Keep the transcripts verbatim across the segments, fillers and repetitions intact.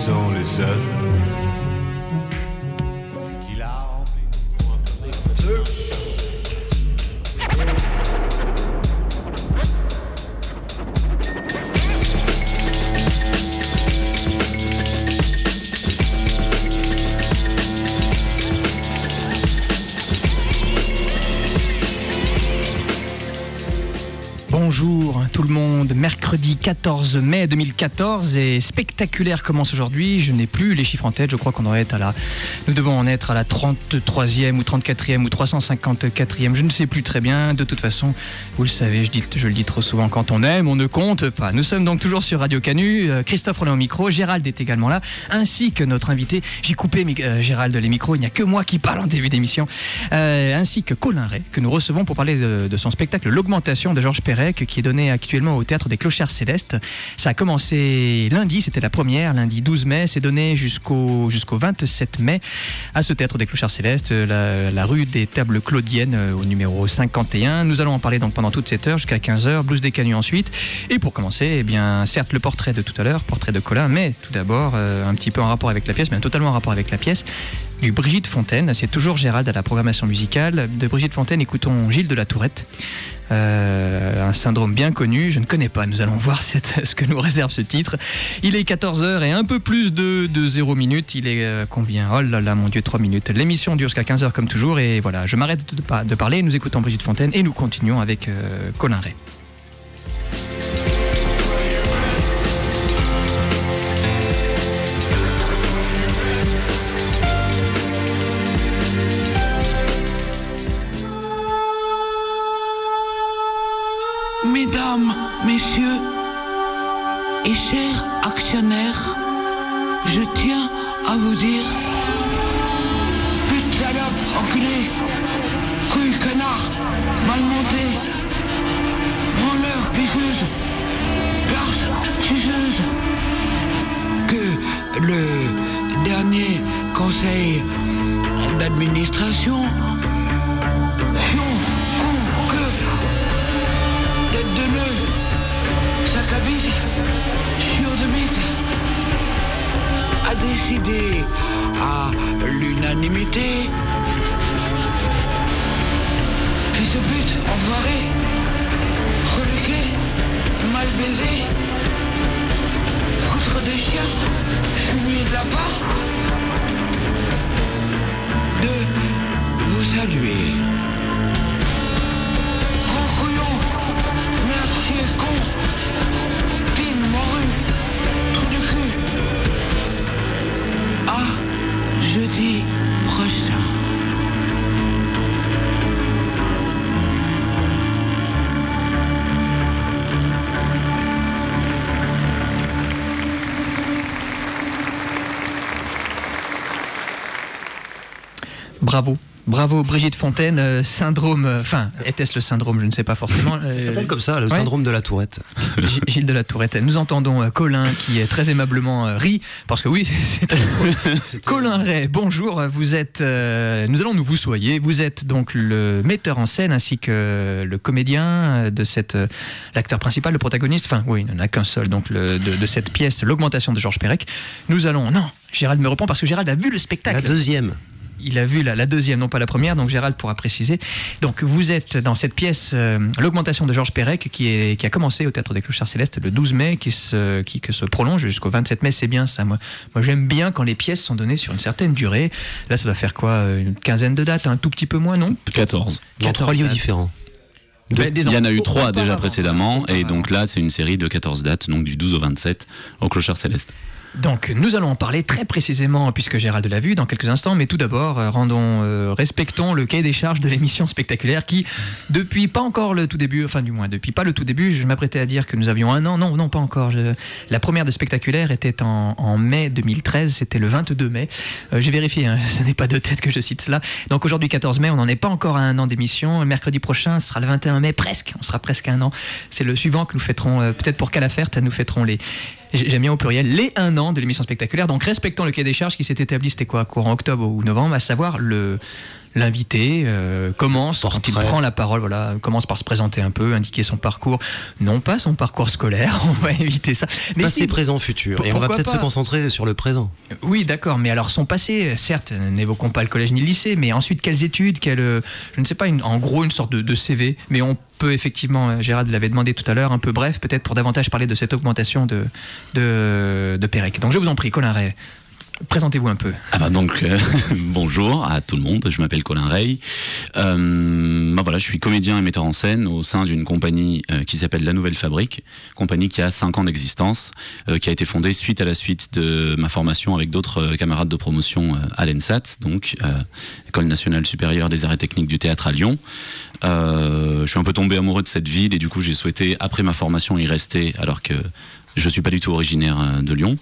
sont les seuls qui la remplissent. Bonjour tout le monde, mercredi quatorze mai deux mille quatorze et Spectaculaire commence aujourd'hui. Je n'ai plus les chiffres en tête, je crois qu'on devrait être à la... Nous devons en être à la trente-troisième ou trente-quatrième ou trois cent cinquante-quatrième, je ne sais plus très bien. De toute façon, vous le savez, je, dis, je le dis trop souvent, quand on aime, on ne compte pas. Nous sommes donc toujours sur Radio Canu, Christophe Rollin au micro, Gérald est également là, ainsi que notre invité. J'ai coupé euh, Gérald les micros, il n'y a que moi qui parle en début d'émission, euh, ainsi que Colin Ray, que nous recevons pour parler de, de son spectacle L'Augmentation de Georges Perec, qui est donné actuellement au Théâtre des Clochards Célestes. Ça a commencé lundi, c'était la première, lundi douze mai, c'est donné jusqu'au, jusqu'au vingt-sept mai à ce Théâtre des Clochards Célestes, la, la rue des Tables Claudiennes, au numéro cinquante et un. Nous allons en parler donc pendant toute cette heure, jusqu'à quinze heures, Blues des Canuts ensuite. Et pour commencer, eh bien, certes le portrait de tout à l'heure, portrait de Colin, mais tout d'abord, euh, un petit peu en rapport avec la pièce, même totalement en rapport avec la pièce, du Brigitte Fontaine. C'est toujours Gérald à la programmation musicale. De Brigitte Fontaine, écoutons Gilles de la Tourette. Euh, un syndrome bien connu, je ne connais pas, nous allons voir cette, ce que nous réserve ce titre. Il est quatorze heures et un peu plus de, de zéro minute, il est euh, combien? Oh là là mon Dieu, trois minutes. L'émission dure jusqu'à quinze heures comme toujours et voilà, je m'arrête de, de parler, nous écoutons Brigitte Fontaine et nous continuons avec euh, Colin Ray. Mesdames, messieurs et chers actionnaires, je tiens à vous dire, pute, salope, enculé, couille, connard, mal monté, branleur, pisseuse, garce, suceuse, que le dernier conseil d'administration, fion, con, que tête de nœud, sac à bise, chiot de bite, a décidé à l'unanimité, fils de pute, enfoiré, reluqué, mal baisé, foutre des chiens, fumier de la part, de vous saluer. Jeudi prochain. Bravo. Bravo Brigitte Fontaine, euh, syndrome, enfin, euh, était-ce le syndrome, je ne sais pas forcément. Euh, Ça s'appelle comme ça, le ouais. syndrome de la Tourette. G- Gilles de la Tourette. Nous entendons euh, Colin qui est très aimablement euh, rit, parce que oui, c'est Colin Ray, bonjour, vous êtes, euh, nous allons nous vous soyez, vous êtes donc le metteur en scène ainsi que le comédien de cette, euh, l'acteur principal, le protagoniste, enfin oui, il n'y en a qu'un seul, donc le, de, de cette pièce, L'Augmentation de Georges Perec. Nous allons, non, Gérald me reprend parce que Gérald a vu le spectacle. La deuxième. Il a vu la, la deuxième, non pas la première, donc Gérald pourra préciser. Donc vous êtes dans cette pièce, euh, L'Augmentation de Georges Perec, qui, est, qui a commencé au Théâtre des Clochards Célestes le douze mai, qui se, qui, que se prolonge jusqu'au vingt-sept mai, c'est bien ça. Moi, moi j'aime bien quand les pièces sont données sur une certaine durée. Là ça doit faire quoi, une quinzaine de dates, un tout petit peu moins, non? quatorze. Dans trois lieux différents. De, il y en a eu trois déjà précédemment, et donc là c'est une série de quatorze dates, donc du douze au vingt-sept au Clochards Célestes. Donc nous allons en parler très précisément puisque Gérald l'a vu dans quelques instants, mais tout d'abord euh, rendons, euh, respectons le cahier des charges de l'émission Spectaculaire qui, depuis pas encore le tout début, enfin du moins depuis pas le tout début, je m'apprêtais à dire que nous avions un an, non, non pas encore, je, la première de Spectaculaire était en, en mai deux mille treize, c'était le vingt-deux mai, euh, j'ai vérifié, hein, ce n'est pas de tête que je cite cela, donc aujourd'hui quatorze mai, on n'en est pas encore à un an d'émission, mercredi prochain ce sera le vingt et un mai, presque, on sera presque à un an, c'est le suivant que nous fêterons, euh, peut-être pour Calaferte, nous fêterons les... J'aime bien au pluriel, les un an de l'émission Spectaculaire. Donc respectons le cahier des charges qui s'est établi, c'était quoi, courant octobre ou novembre, à savoir le, l'invité euh, commence, Portrait. quand il prend la parole, voilà, commence par se présenter un peu, indiquer son parcours, non pas son parcours scolaire, on va éviter ça. Mais passé, si, présent, futur. Et on va peut-être pas se concentrer sur le présent. Oui, d'accord, mais alors son passé, certes, n'évoquons pas le collège ni le lycée, mais ensuite quelles études, quelles, je ne sais pas, une, en gros une sorte de, de C V, mais on peut effectivement, Gérald l'avait demandé tout à l'heure, un peu bref, peut-être pour davantage parler de cette augmentation de, de, de Pérec. Donc je vous en prie, Colin Ray. Présentez-vous un peu. Ah bah donc euh, bonjour à tout le monde, je m'appelle Colin Ray. Euh, bah voilà, je suis comédien et metteur en scène au sein d'une compagnie euh, qui s'appelle La Nouvelle Fabrique, compagnie qui a cinq ans d'existence, euh, qui a été fondée suite à la suite de ma formation avec d'autres euh, camarades de promotion euh, à l'ENSAT, donc euh, École nationale supérieure des arts et techniques du théâtre à Lyon. Euh, je suis un peu tombé amoureux de cette ville et du coup j'ai souhaité après ma formation y rester alors que je suis pas du tout originaire euh, de Lyon.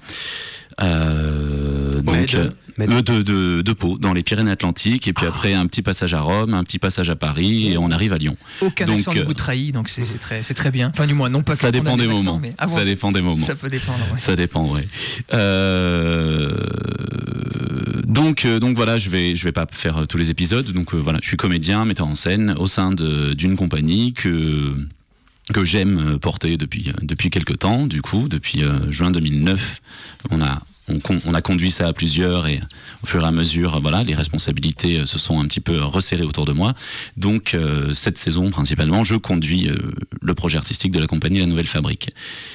Euh, donc ouais, de, mais de, de, de, de Pau, dans les Pyrénées-Atlantiques, et puis après un petit passage à Rome, un petit passage à Paris, et on arrive à Lyon. Aucun donc, accent ne vous trahit, donc c'est, c'est, très, c'est très bien. Enfin, du moins, non pas que ça dépend des, des moments. Accents, mais avant, ça dépend des moments. Ça peut dépendre. Ouais. Ça dépend, oui. Euh, donc, euh, donc voilà, je vais, je vais pas faire tous les épisodes. Donc euh, voilà, je suis comédien, metteur en scène au sein de, d'une compagnie que. que j'aime porter depuis depuis quelques temps. Du coup, depuis euh, juin deux mille neuf, on a on, on a conduit ça à plusieurs et au fur et à mesure, voilà, les responsabilités se sont un petit peu resserrées autour de moi. Donc euh, cette saison principalement, je conduis euh, le projet artistique de la compagnie La Nouvelle Fabrique.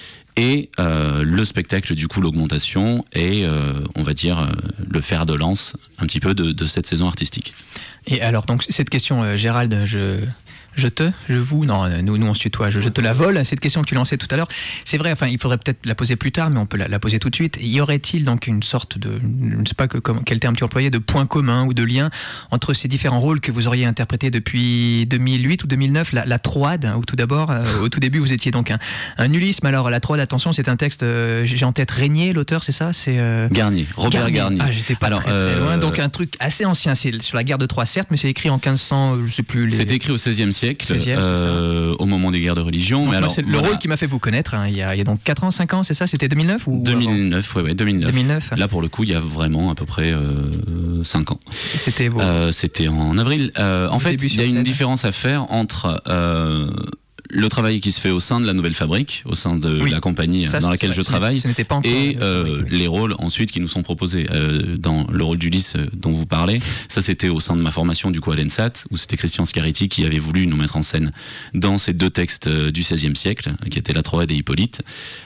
Et euh, le spectacle, du coup, l'augmentation est, euh, on va dire, euh, le fer de lance un petit peu de, de cette saison artistique. Et alors, donc cette question, euh, Gérald, je Je te, je vous, non, nous, nous on se tutoie, je, je te la vole, cette question que tu lançais tout à l'heure. C'est vrai, enfin, il faudrait peut-être la poser plus tard, mais on peut la, la poser tout de suite. Y aurait-il donc une sorte de, je ne sais pas que, comme, quel terme tu employais, de point commun ou de lien entre ces différents rôles que vous auriez interprétés depuis deux mille huit ou deux mille neuf, la, la Troade, hein, où tout d'abord, euh, au tout début, vous étiez donc un, un Ulysse, mais alors la Troade, attention, c'est un texte, euh, j'ai en tête Régnier, l'auteur, c'est ça, c'est euh... Garnier, Robert Garnier. Garnier. Ah, j'étais pas alors, très, très euh... loin, donc un truc assez ancien, c'est sur la guerre de Troie, certes, mais c'est écrit en quinze cents, je sais plus. Les... C'était écrit au seizième siècle. seizième, Euh, au moment des guerres de religion. Donc mais moi, alors, c'est le voilà. rôle qui m'a fait vous connaître, hein, il, y a, il y a donc quatre ans, cinq ans, c'est ça? C'était deux mille neuf ou deux mille neuf, ouais, ouais, deux mille neuf. deux mille neuf. Là, pour le coup, il y a vraiment à peu près euh, cinq ans. C'était vos... euh, C'était en avril. Euh, en Au fait, début il y a sur une scène. différence à faire entre euh, le travail qui se fait au sein de la Nouvelle Fabrique, au sein de Oui. la compagnie Ça, dans c'est laquelle vrai, je ce travaille, n'était- ce n'était pas encore et la euh, Fabrique, oui. les rôles ensuite qui nous sont proposés. Euh, dans le rôle d'Ulysse euh, dont vous parlez, ça c'était au sein de ma formation du coup à l'ENSAT, où c'était Christian Scariti qui avait voulu nous mettre en scène dans ces deux textes euh, du seizième siècle, qui étaient la Troade et Hippolyte.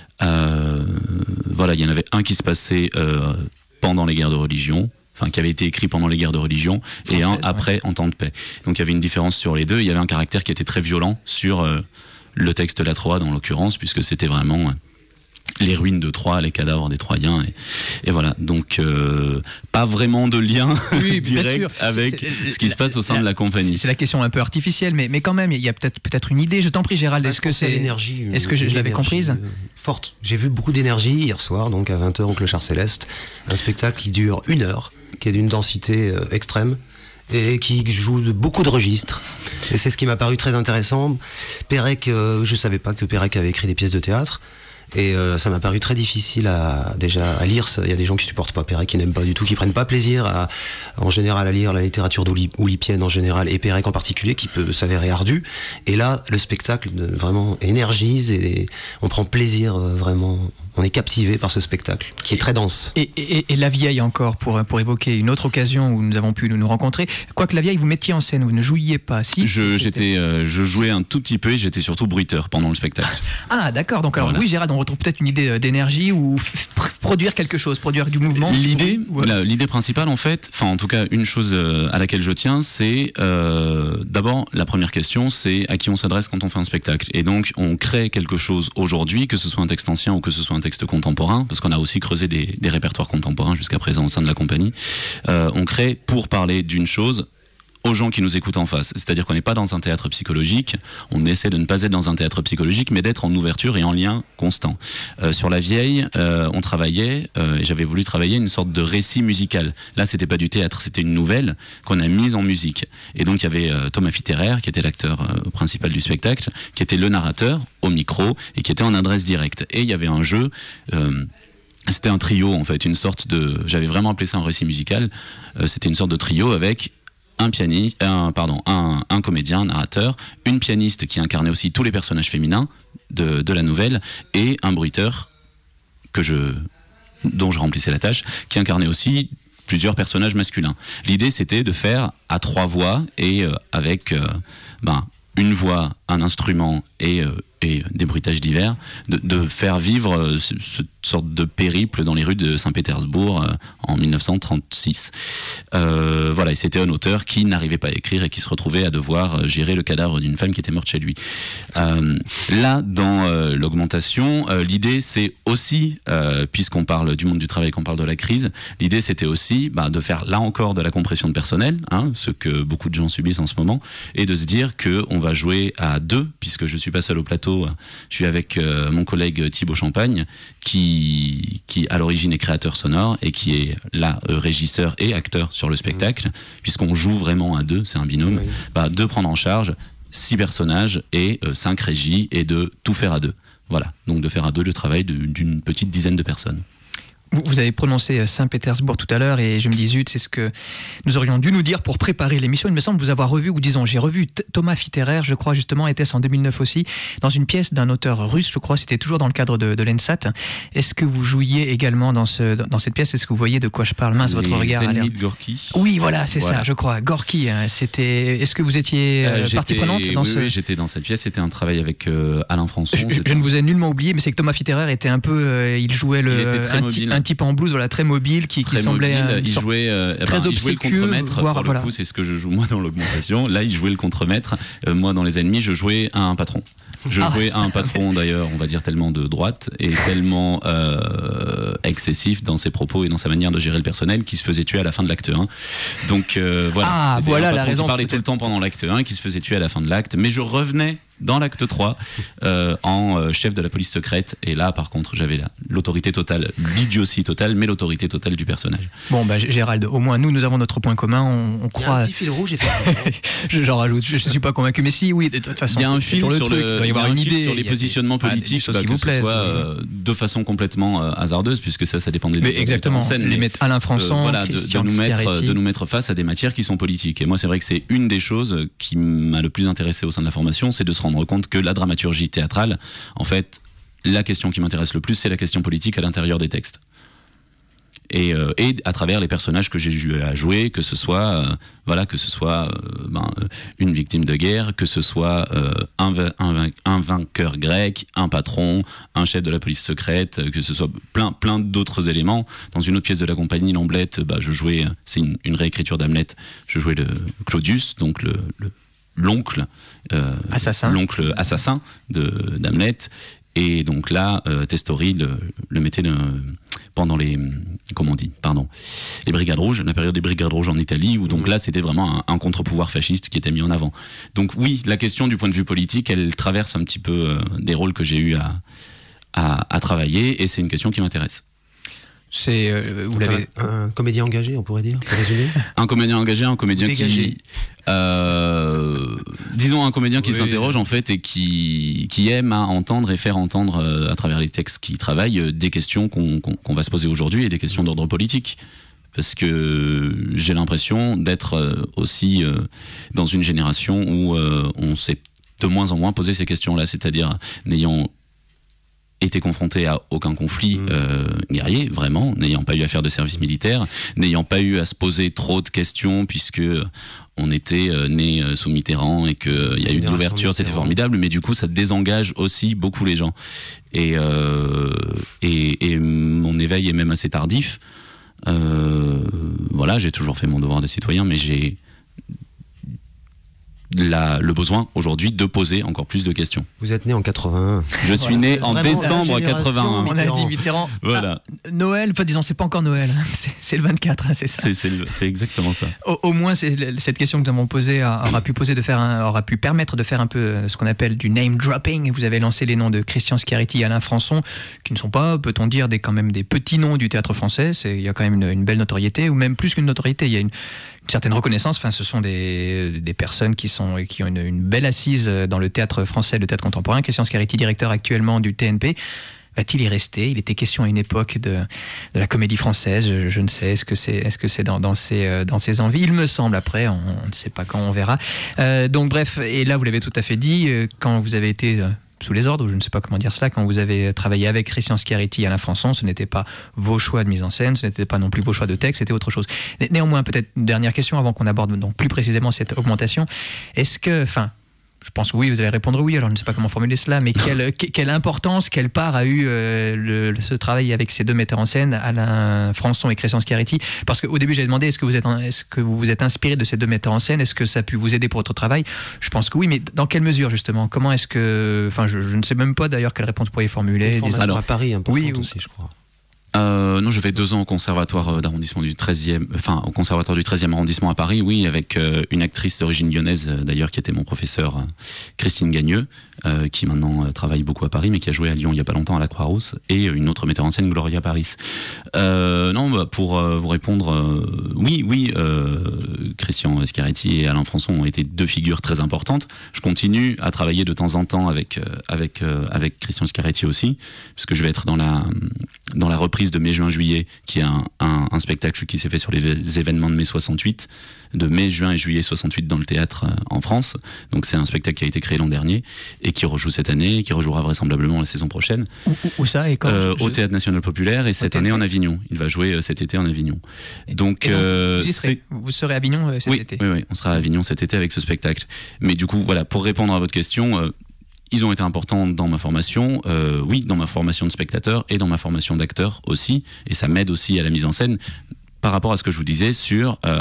Euh, voilà, il y en avait un qui se passait euh, pendant les guerres de religion, enfin qui avait été écrit pendant les guerres de religion, et un Française, après ouais. en temps de paix. Donc il y avait une différence sur les deux. Il y avait un caractère qui était très violent sur euh, le texte La Troade en l'occurrence, puisque c'était vraiment euh, les ruines de Troie, les cadavres des Troyens, et, et voilà. Donc euh, pas vraiment de lien Oui, bien direct sûr. avec C'est- c'est- ce qui se passe au sein la- de la compagnie. C'est la question un peu artificielle, mais, mais quand même, il y a peut-être, peut-être une idée. Je t'en prie, Gérald, est-ce que c'est... l'énergie Est-ce que je, je l'avais comprise euh, forte. J'ai vu beaucoup d'énergie hier soir, donc à vingt heures au Clochard Céleste, un spectacle qui dure une heure, qui est d'une densité euh, extrême et qui joue de beaucoup de registres. Et c'est ce qui m'a paru très intéressant. Pérec, euh, je savais pas que Pérec avait écrit des pièces de théâtre. Et euh, ça m'a paru très difficile à, déjà à lire. Il y a des gens qui supportent pas Pérec, qui n'aiment pas du tout, qui prennent pas plaisir à, en général à lire la littérature oulipienne en général, et Pérec en particulier, qui peut s'avérer ardu. Et là, le spectacle euh, vraiment énergise et on prend plaisir euh, vraiment. On est captivé par ce spectacle, qui est très dense. Et, et, et La Vieille encore, pour, pour évoquer une autre occasion où nous avons pu nous, nous rencontrer. Quoique La Vieille, vous mettiez en scène, vous ne jouiez pas, si Je, c'était- j'étais, euh, je jouais un tout petit peu et j'étais surtout bruiteur pendant le spectacle. Ah, d'accord. Donc, alors, Voilà. oui, Gérald, on retrouve peut-être une idée euh, d'énergie ou f- f- produire quelque chose, produire du mouvement. L'idée, Ou- ou- la- l'idée principale en fait, enfin en tout cas une chose euh, à laquelle je tiens, c'est euh, d'abord la première question, c'est à qui on s'adresse quand on fait un spectacle. Et donc on crée quelque chose aujourd'hui, que ce soit un texte ancien ou que ce soit un texte contemporain, parce qu'on a aussi creusé des, des répertoires contemporains jusqu'à présent au sein de la compagnie. Euh, on crée pour parler d'une chose aux gens qui nous écoutent en face. C'est-à-dire qu'on n'est pas dans un théâtre psychologique, on essaie de ne pas être dans un théâtre psychologique, mais d'être en ouverture et en lien constant. Euh, sur La Vieille, euh, on travaillait, euh, et j'avais voulu travailler une sorte de récit musical. Là, c'était pas du théâtre, c'était une nouvelle qu'on a mise en musique. Et donc, il y avait euh, Thomas Fitterer, qui était l'acteur euh, principal du spectacle, qui était le narrateur, au micro, et qui était en adresse directe. Et il y avait un jeu... Euh, C'était un trio en fait, une sorte de... J'avais vraiment appelé ça un récit musical. Euh, c'était une sorte de trio avec un pianiste, un, pardon, un, un comédien, un narrateur, une pianiste qui incarnait aussi tous les personnages féminins de, de la nouvelle, et un bruiteur que je, dont je remplissais la tâche, qui incarnait aussi plusieurs personnages masculins. L'idée, c'était de faire à trois voix et euh, avec euh, ben, une voix, un instrument et, euh, et des bruitages divers, de, de faire vivre euh, ce, ce sorte de périple dans les rues de Saint-Pétersbourg euh, en dix-neuf cent trente-six. Euh, voilà, et c'était un auteur qui n'arrivait pas à écrire et qui se retrouvait à devoir gérer le cadavre d'une femme qui était morte chez lui. Euh, là, dans euh, l'augmentation, euh, l'idée c'est aussi, euh, puisqu'on parle du monde du travail, qu'on parle de la crise, l'idée c'était aussi bah, de faire là encore de la compression de personnel, hein, ce que beaucoup de gens subissent en ce moment, et de se dire qu'on va jouer à deux, puisque je suis pas seul au plateau, je suis avec euh, mon collègue Thibaut Champagne, qui, qui à l'origine est créateur sonore et qui est là euh, régisseur et acteur sur le spectacle, mmh. puisqu'on joue vraiment à deux, c'est un binôme, oui. bah, de prendre en charge six personnages et euh, cinq régies et de tout faire à deux. Voilà, donc de faire à deux le travail de, d'une petite dizaine de personnes. Vous avez prononcé Saint-Pétersbourg tout à l'heure et je me dis zut, c'est ce que nous aurions dû nous dire pour préparer l'émission. Il me semble vous avoir revu, ou disons j'ai revu T- Thomas Fitterer, je crois justement, était-ce en deux mille neuf aussi, dans une pièce d'un auteur russe, je crois, c'était toujours dans le cadre de, de l'ENSAT. Est-ce que vous jouiez également dans, ce, dans cette pièce? Est-ce que vous voyez de quoi je parle? Mince, votre regard Les a l'air... ennemis de Gorky. Oui, voilà, c'est voilà. ça, je crois. Gorky, hein, c'était... Est-ce que vous étiez euh, partie prenante dans oui, ce... Oui, j'étais dans cette pièce, c'était un travail avec euh, Alain Françon. Je, je, je ne vous ai nullement oublié, mais c'est que Thomas Fitterer était un peu... Euh, il jouait le, il un, ty- un type en blues, voilà, très mobile, qui, très qui semblait mobile, euh, il jouait, euh, très ben, il jouait le contremaître, voire, pour le voilà. coup c'est ce que je joue moi dans l'augmentation. Là il jouait le contremaître, euh, moi dans les ennemis je jouais à un patron. Je ah. jouais à un patron d'ailleurs, on va dire tellement de droite et tellement euh, excessif dans ses propos et dans sa manière de gérer le personnel, qui se faisait tuer à la fin de l'acte un. Donc euh, voilà, ah, voilà la raison. Qui parlait tout le temps pendant l'acte un, qui se faisait tuer à la fin de l'acte, mais je revenais dans l'acte trois euh, en euh, chef de la police secrète, et là par contre j'avais la, l'autorité totale, l'idiotie totale, mais l'autorité totale du personnage. Bon bah Gérald, au moins nous nous avons notre point commun, on, on croit... Il y a un petit fil rouge effectivement. J'en rajoute, je ne suis pas convaincu, mais si, oui, de toute façon il y a un fil sur, le sur, le, le, il doit y avoir y a une un idée sur les positionnements des, politiques, bah, bah, qui que vous ce plaisent, soit oui. euh, de façon complètement euh, hasardeuse, puisque ça ça dépendait mais exactement, en scène, les mais, mettre Alain Françon, euh, voilà, Christian de, de, nous mettre, Schiaretti. de nous mettre face à des matières qui sont politiques. Et moi c'est vrai que c'est une des choses qui m'a le plus intéressé au sein de la formation, c'est de se rendre compte que la dramaturgie théâtrale, en fait, la question qui m'intéresse le plus, c'est la question politique à l'intérieur des textes. Et, euh, et à travers les personnages que j'ai eu à jouer, que ce soit, euh, voilà, que ce soit euh, ben, une victime de guerre, que ce soit euh, un, un, un vainqueur grec, un patron, un chef de la police secrète, que ce soit plein, plein d'autres éléments. Dans une autre pièce de la compagnie, L'Amblette, bah, je jouais, c'est une, une réécriture d'Hamlet, je jouais le Claudius, donc le, le l'oncle euh, assassin, l'oncle assassin de d'Hamlet. Et donc là, euh, Testori le, le mettait le, pendant les, comment on dit, pardon, les Brigades Rouges, la période des Brigades Rouges en Italie, où donc là c'était vraiment un, un contre-pouvoir fasciste qui était mis en avant. Donc oui, la question du point de vue politique, elle traverse un petit peu euh, des rôles que j'ai eu à, à, à travailler, et c'est une question qui m'intéresse. C'est, euh, vous l'avez... Un, un comédien engagé, on pourrait dire, pour résumer. Un comédien engagé, un comédien qui... Euh, disons un comédien qui oui. s'interroge en fait et qui, qui aime à entendre et faire entendre euh, à travers les textes qu'il travaille euh, des questions qu'on, qu'on, qu'on va se poser aujourd'hui et des questions d'ordre politique. Parce que j'ai l'impression d'être euh, aussi euh, dans une génération où euh, on s'est de moins en moins posé ces questions-là, c'est-à-dire n'ayant été confronté à aucun conflit euh, guerrier, vraiment, n'ayant pas eu à faire de service militaire, n'ayant pas eu à se poser trop de questions, puisque on était euh, né euh, sous Mitterrand et qu'il euh, y a eu de l'ouverture, c'était formidable, mais du coup ça désengage aussi beaucoup les gens. Et, euh, et, et mon éveil est même assez tardif. Euh, voilà, j'ai toujours fait mon devoir de citoyen, mais j'ai La, le besoin aujourd'hui de poser encore plus de questions. Vous êtes né en quatre-vingt-un. Je suis né en décembre quatre-vingt-un. On a dit Mitterrand. Voilà. Ah, Noël, enfin disons, c'est pas encore Noël, c'est, c'est le vingt-quatre, hein, c'est ça. C'est, c'est, le, c'est exactement ça. Au, au moins, c'est, cette question que nous avons posée aura pu poser de faire un, aura pu permettre de faire un peu ce qu'on appelle du name dropping. Vous avez lancé les noms de Christian Schiaretti et Alain Françon, qui ne sont pas, peut-on dire, des, quand même des petits noms du théâtre français. C'est, il y a quand même une, une belle notoriété, ou même plus qu'une notoriété, il y a une une certaine reconnaissance. Enfin, ce sont des, des personnes qui, sont, qui ont une, une belle assise dans le théâtre français, le théâtre contemporain. Christian Schiaretti, directeur actuellement du T N P. Va-t-il y rester? Il était question à une époque de, de la comédie française. Je, je ne sais, est-ce que c'est, est-ce que c'est dans, dans, ses, euh, dans ses envies? Il me semble, après, on, on ne sait pas quand, on verra. Euh, donc bref, et là vous l'avez tout à fait dit, euh, quand vous avez été... Euh, sous les ordres, ou je ne sais pas comment dire cela, quand vous avez travaillé avec Christian Schiaretti et Alain Françon, ce n'était pas vos choix de mise en scène, ce n'était pas non plus vos choix de texte, c'était autre chose. Né- néanmoins, peut-être une dernière question avant qu'on aborde donc plus précisément cette augmentation. Est-ce que, enfin, je pense que oui, vous allez répondre oui, alors je ne sais pas comment formuler cela, mais quelle, quelle importance, quelle part a eu euh, le, ce travail avec ces deux metteurs en scène, Alain Françon et Christian Schiaretti? Parce qu'au début, j'avais demandé, est-ce que, vous êtes, est-ce que vous vous êtes inspiré de ces deux metteurs en scène? Est-ce que ça a pu vous aider pour votre travail? Je pense que oui, mais dans quelle mesure, justement? Comment est-ce que... Enfin, je, je ne sais même pas d'ailleurs quelle réponse vous pourriez formuler. Des alors, à Paris, importante oui, aussi, je crois. Euh, non, je fais deux ans au conservatoire d'arrondissement du treizième, enfin au conservatoire du treizième arrondissement à Paris, oui, avec euh, une actrice d'origine lyonnaise euh, d'ailleurs qui était mon professeur, euh, Christine Gagneux, euh, qui maintenant euh, travaille beaucoup à Paris, mais qui a joué à Lyon il y a pas longtemps à la Croix-Rousse, et une autre metteur en scène, Gloria Paris. Euh, non, bah, pour euh, vous répondre, euh, oui, oui, euh, Christian Schiaretti et Alain Françon ont été deux figures très importantes. Je continue à travailler de temps en temps avec euh, avec euh, avec Christian Schiaretti aussi, puisque je vais être dans la dans la reprise de mai, juin, juillet, qui est un, un, un spectacle qui s'est fait sur les événements de mai soixante-huit, de mai, juin et juillet soixante-huit dans le théâtre euh, en France. Donc c'est un spectacle qui a été créé l'an dernier et qui rejoue cette année, et qui rejouera vraisemblablement la saison prochaine. Où, où ça et quand euh, je, je... Au Théâtre National Populaire, et cette année en Avignon. Il va jouer euh, cet été en Avignon. Et, donc, et donc euh, vous, y serez, vous serez à Avignon euh, cet oui, été? Oui, oui, on sera à Avignon cet été avec ce spectacle. Mais du coup, voilà, pour répondre à votre question... Euh, ils ont été importants dans ma formation, euh, oui, dans ma formation de spectateur et dans ma formation d'acteur aussi, et ça m'aide aussi à la mise en scène par rapport à ce que je vous disais sur euh,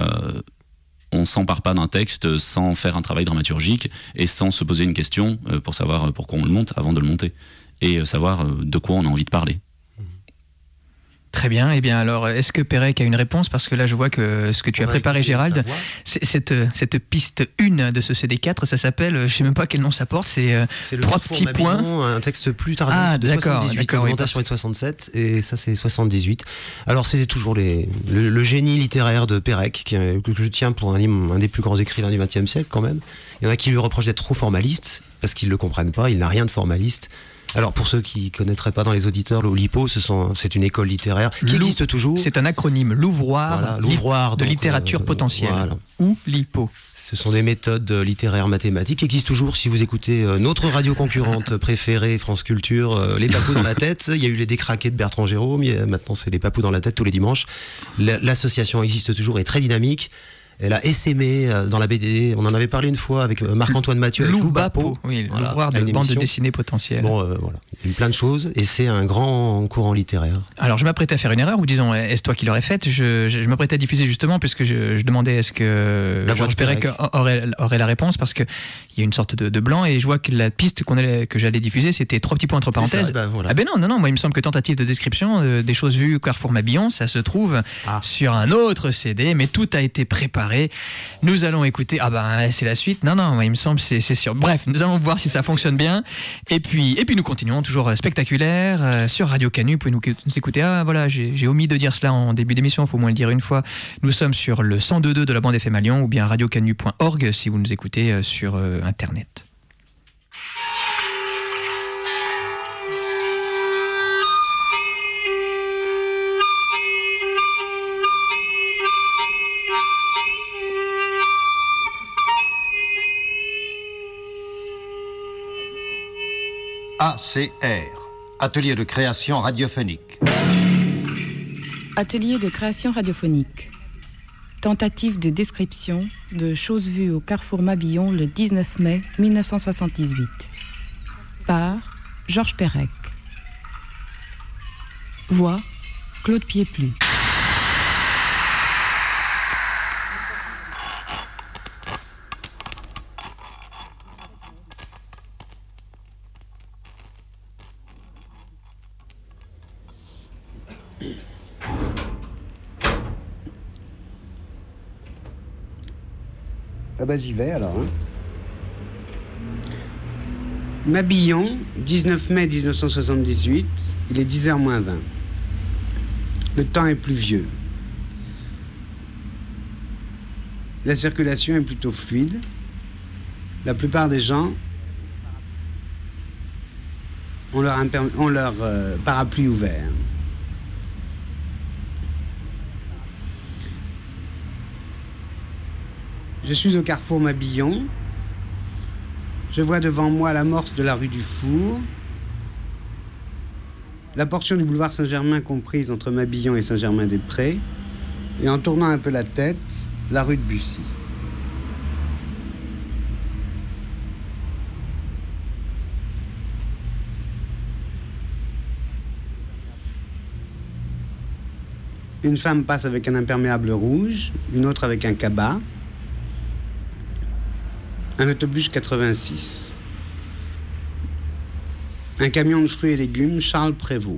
on s'empare pas d'un texte sans faire un travail dramaturgique et sans se poser une question euh, pour savoir pourquoi on le monte avant de le monter et euh, savoir euh, de quoi on a envie de parler. Très bien. Eh bien, alors, est-ce que Pérec a une réponse? Parce que là, je vois que ce que tu as préparé, Gérald, c'est cette, cette piste un de ce C D quatre, ça s'appelle, je ne sais même pas quel nom ça porte, c'est, c'est trois petits points. Un texte plus tardif, ah, de d'accord, soixante-dix-huit, d'accord, l'augmentation oui, est de soixante-sept, et ça c'est soixante-dix-huit. Alors c'est toujours les, le, le génie littéraire de Pérec, qui, que je tiens pour un, un des plus grands écrivains du vingtième siècle quand même. Il y en a qui lui reprochent d'être trop formaliste, parce qu'ils ne le comprennent pas, il n'a rien de formaliste. Alors pour ceux qui ne connaîtraient pas dans les auditeurs, le L I P O, ce sont, c'est une école littéraire qui Lou, existe toujours. C'est un acronyme, l'ouvroir, voilà, l'ouvroir de donc, littérature euh, potentielle, voilà. Ou L I P O. Ce sont des méthodes littéraires mathématiques qui existent toujours. Si vous écoutez euh, notre radio concurrente préférée, France Culture, euh, Les Papous dans la tête, il y a eu les Décraqués de Bertrand Jérôme, maintenant c'est Les Papous dans la tête tous les dimanches. L'association existe toujours et est très dynamique. Elle a essaimé dans la B D, on en avait parlé une fois avec Marc-Antoine Mathieu, avec Loubapo, oui, voilà, l'ouvroir de bande de dessinée potentielle. Bon, euh, voilà, il y a eu plein de choses et c'est un grand courant littéraire. Alors je m'apprêtais à faire une erreur, ou disons, est-ce toi qui l'aurais faite? Je, je, je m'apprêtais à diffuser justement, puisque je, je demandais est-ce que Georges Perec aurait, aurait la réponse, parce qu'il y a une sorte de, de blanc, et je vois que la piste qu'on allait, que j'allais diffuser, c'était trois petits points entre parenthèses. Ça, ben voilà. Ah ben non, non, non, moi il me semble que tentative de description euh, des choses vues Carrefour Mabillon, ça se trouve ah. sur un autre C D, mais tout a été préparé. Nous allons écouter. Ah ben c'est la suite. Non non, il me semble c'est c'est sûr. Bref, nous allons voir si ça fonctionne bien. Et puis et puis nous continuons toujours spectaculaire euh, sur Radio Canu. Vous pouvez nous, nous écouter. Ah voilà, j'ai, j'ai omis de dire cela en début d'émission. Il faut au moins le dire une fois. Nous sommes sur le cent deux virgule deux de la bande F M à Lyon, ou bien radio canu point org si vous nous écoutez euh, sur euh, internet. A C R, Atelier de création radiophonique. Atelier de création radiophonique. Tentative de description de choses vues au Carrefour Mabillon le dix-neuf mai mille neuf cent soixante-dix-huit. Par Georges Perec. Voix Claude Pieplu. Ah bah j'y vais alors. Hein. Mabillon, dix-neuf mai mille neuf cent soixante-dix-huit, il est dix heures moins vingt. Le temps est pluvieux. La circulation est plutôt fluide. La plupart des gens ont leur, imper- ont leur euh, parapluie ouvert. Je suis au carrefour Mabillon. Je vois devant moi l'amorce de la rue du Four, la portion du boulevard Saint-Germain comprise entre Mabillon et Saint-Germain-des-Prés, et en tournant un peu la tête, la rue de Bussy. Une femme passe avec un imperméable rouge, une autre avec un cabas. Un autobus quatre-vingt-six. Un camion de fruits et légumes, Charles Prévost.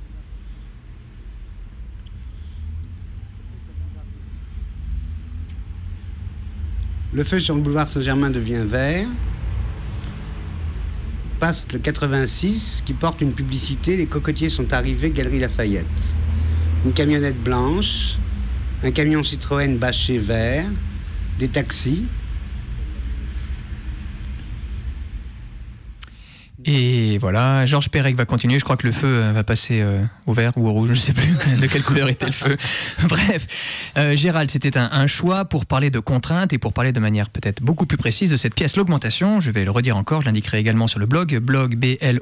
Le feu sur le boulevard Saint-Germain devient vert. Passe le quatre-vingt-six qui porte une publicité. Les cocotiers sont arrivés, Galerie Lafayette. Une camionnette blanche, un camion Citroën bâché vert, des taxis. Et voilà, Georges Perec va continuer. Je crois que le feu va passer euh, au vert ou au rouge, je ne sais plus de quelle couleur était le feu. Bref, euh, Gérald, c'était un, un choix pour parler de contraintes et pour parler de manière peut-être beaucoup plus précise de cette pièce, l'augmentation. Je vais le redire encore, je l'indiquerai également sur le blog, blog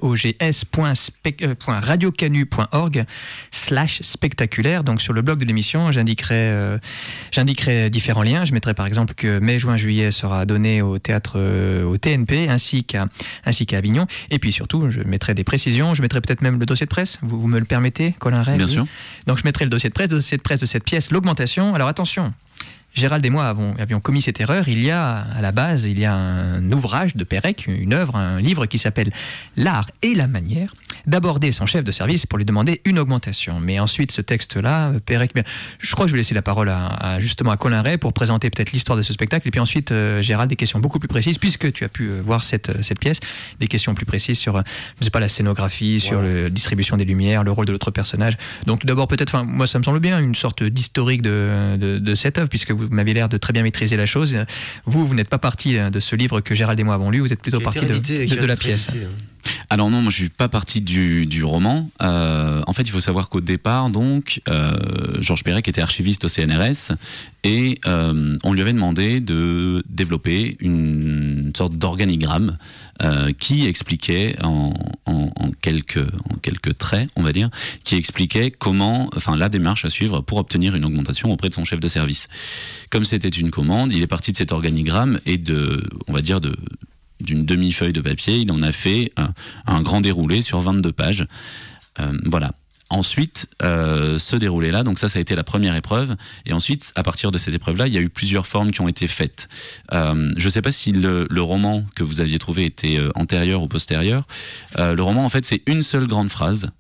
blogs.radiocanu.org slash spectaculaire. Donc sur le blog de l'émission, j'indiquerai, euh, j'indiquerai différents liens. Je mettrai par exemple que mai, juin, juillet sera donné au théâtre, euh, au T N P ainsi qu'à, ainsi qu'à Avignon. Et puis surtout, je mettrai des précisions, je mettrai peut-être même le dossier de presse, vous, vous me le permettez, Colin Ray? Bien oui. sûr. Donc je mettrai le dossier de presse, le dossier de presse de cette pièce, l'augmentation. Alors attention, Gérald et moi avons, avions commis cette erreur. Il y a à la base, il y a un ouvrage de Perec, une œuvre, un livre qui s'appelle L'art et la manière d'aborder son chef de service pour lui demander une augmentation. Mais ensuite, ce texte-là, Perec, bien, je crois que je vais laisser la parole à, à, justement à Colin Ray pour présenter peut-être l'histoire de ce spectacle. Et puis ensuite, euh, Gérald, des questions beaucoup plus précises, puisque tu as pu euh, voir cette, cette pièce, des questions plus précises sur, euh, je sais pas, la scénographie, sur ouais. la distribution des lumières, le rôle de l'autre personnage. Donc tout d'abord, peut-être, enfin, moi ça me semble bien, une sorte d'historique de, de, de cette œuvre, puisque vous m'avez l'air de très bien maîtriser la chose. Vous, vous n'êtes pas parti de ce livre que Gérald et moi avons lu, vous êtes plutôt parti de, de, de la pièce. Édité, hein. Alors non, moi je suis pas parti du, du roman. Euh, en fait, il faut savoir qu'au départ, donc, euh, Georges Perec était archiviste au C N R S et euh, on lui avait demandé de développer une sorte d'organigramme euh, qui expliquait en, en, en, quelques, en quelques traits, on va dire, qui expliquait comment, enfin la démarche à suivre pour obtenir une augmentation auprès de son chef de service. Comme c'était une commande, il est parti de cet organigramme et de, on va dire de d'une demi-feuille de papier, il en a fait un, un grand déroulé sur vingt-deux pages. Euh, voilà. Ensuite, euh, ce déroulé-là, donc ça, ça a été la première épreuve. Et ensuite, à partir de cette épreuve-là, il y a eu plusieurs formes qui ont été faites. Euh, je ne sais pas si le, le roman que vous aviez trouvé était euh, antérieur ou postérieur. Euh, le roman, en fait, c'est une seule grande phrase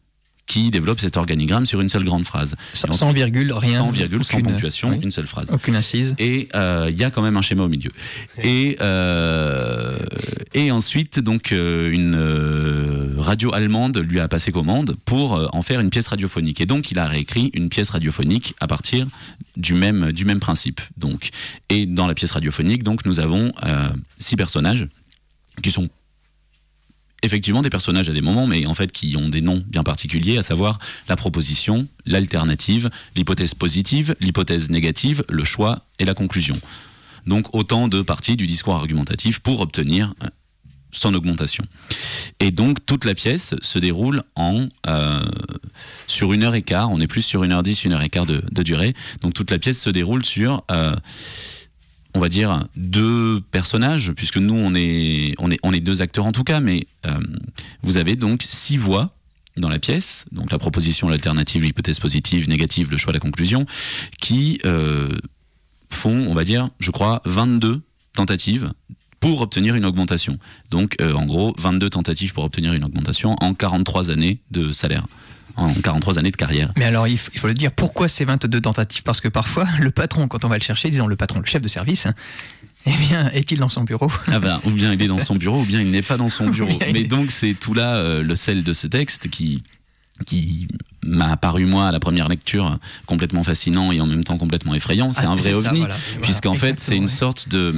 qui développe cet organigramme sur une seule grande phrase. Sans, sans virgule, rien. Sans virgule, aucune, sans ponctuation, oui, une seule phrase. Aucune incise. Et il euh, y a quand même un schéma au milieu. Et, euh, et ensuite, donc, euh, une euh, radio allemande lui a passé commande pour euh, en faire une pièce radiophonique. Et donc, il a réécrit une pièce radiophonique à partir du même, du même principe. Donc. Et dans la pièce radiophonique, donc, nous avons euh, six personnages qui sont effectivement des personnages à des moments, mais en fait qui ont des noms bien particuliers, à savoir la proposition, l'alternative, l'hypothèse positive, l'hypothèse négative, le choix et la conclusion. Donc autant de parties du discours argumentatif pour obtenir son augmentation. Et donc toute la pièce se déroule en euh, sur une heure et quart, on est plus sur une heure dix, une heure et quart de, de durée, donc toute la pièce se déroule sur... Euh, on va dire deux personnages, puisque nous on est on est on est deux acteurs en tout cas, mais euh, vous avez donc six voix dans la pièce, donc la proposition, l'alternative, l'hypothèse positive, négative, le choix, la conclusion, qui euh, font, on va dire, je crois, vingt-deux tentatives pour obtenir une augmentation. Donc euh, en gros, vingt-deux tentatives pour obtenir une augmentation en quarante-trois années de salaire. En quarante-trois années de carrière. Mais alors, il faut, il faut le dire, pourquoi ces vingt-deux tentatives ? Parce que parfois, le patron, quand on va le chercher, disons le patron, le chef de service, hein, eh bien, est-il dans son bureau ? Ah ben, ou bien il est dans son bureau, ou bien il n'est pas dans son bureau. Mais est... donc, c'est tout là euh, le sel de ce texte qui, qui m'a paru, moi, à la première lecture, complètement fascinant et en même temps complètement effrayant. C'est ah, un vrai c'est ovni, ça, voilà. Puisqu'en voilà, fait, c'est une ouais. sorte de...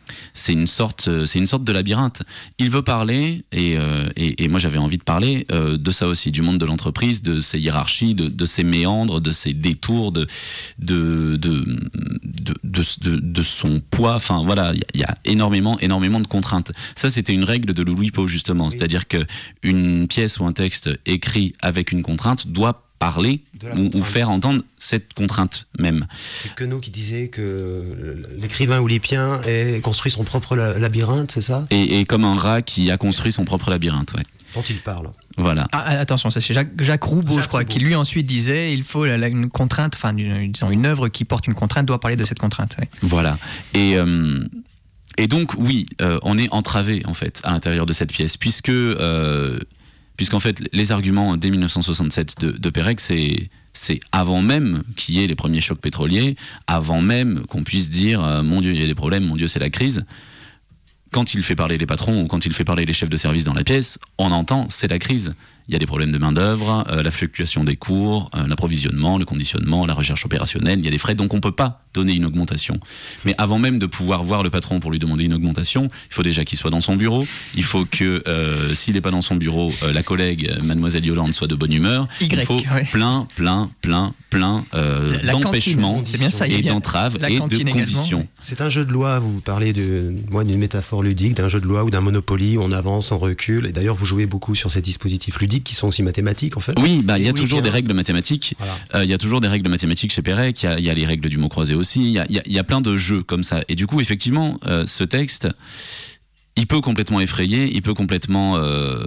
C'est une sorte, c'est une sorte de labyrinthe. Il veut parler, et, euh, et, et moi j'avais envie de parler euh, de ça aussi, du monde de l'entreprise, de ses hiérarchies, de, de ses méandres, de ses détours, de, de, de, de, de, de, de son poids. Enfin voilà, il y, y a énormément, énormément de contraintes. Ça, c'était une règle de Louis-Pau justement, oui. C'est-à-dire qu'une pièce ou un texte écrit avec une contrainte doit parler ou, ou faire entendre cette contrainte même. C'est Queneau qui disait que l'écrivain oulipien ait construit son propre labyrinthe, c'est ça ? et, et comme un rat qui a construit son propre labyrinthe, ouais. Dont il parle. Voilà. Ah, attention, ça c'est Jacques, Jacques Roubaud, Jacques je crois, Roubaud. Qui lui ensuite disait il faut la, la, une contrainte, enfin une, disons une œuvre qui porte une contrainte doit parler de cette contrainte. Ouais. Voilà. Et euh, et donc oui, euh, on est entravé en fait à l'intérieur de cette pièce, puisque euh, puisqu'en fait les arguments dès dix-neuf cent soixante-sept de, de Pérec, c'est c'est avant même qu'il y ait les premiers chocs pétroliers, avant même qu'on puisse dire euh, mon Dieu il y a des problèmes, mon Dieu c'est la crise. Quand il fait parler les patrons ou quand il fait parler les chefs de service dans la pièce, on entend c'est la crise. Il y a des problèmes de main-d'œuvre, euh, la fluctuation des cours, euh, l'approvisionnement, le conditionnement, la recherche opérationnelle, il y a des frais, donc on ne peut pas donner une augmentation. Mais avant même de pouvoir voir le patron pour lui demander une augmentation, il faut déjà qu'il soit dans son bureau, il faut que, euh, s'il n'est pas dans son bureau, euh, la collègue, euh, mademoiselle Yolande, soit de bonne humeur. Y, il faut ouais. plein, plein, plein, plein euh, la d'empêchements cantine, c'est bien ça, et d'entraves et de conditions. C'est un jeu de loi, vous parlez de, moi, d'une métaphore ludique, d'un jeu de loi ou d'un Monopoly, on avance, on recule, et d'ailleurs vous jouez beaucoup sur ces dispositifs ludiques qui sont aussi mathématiques en fait. Oui, bah il y a oui, toujours bien. des règles mathématiques. Il voilà. euh, y a toujours des règles mathématiques chez Pérec. Il y a, y a les règles du mot croisé aussi. Il y a, y, a, y a plein de jeux comme ça. Et du coup, effectivement, euh, ce texte, il peut complètement effrayer, il peut complètement euh,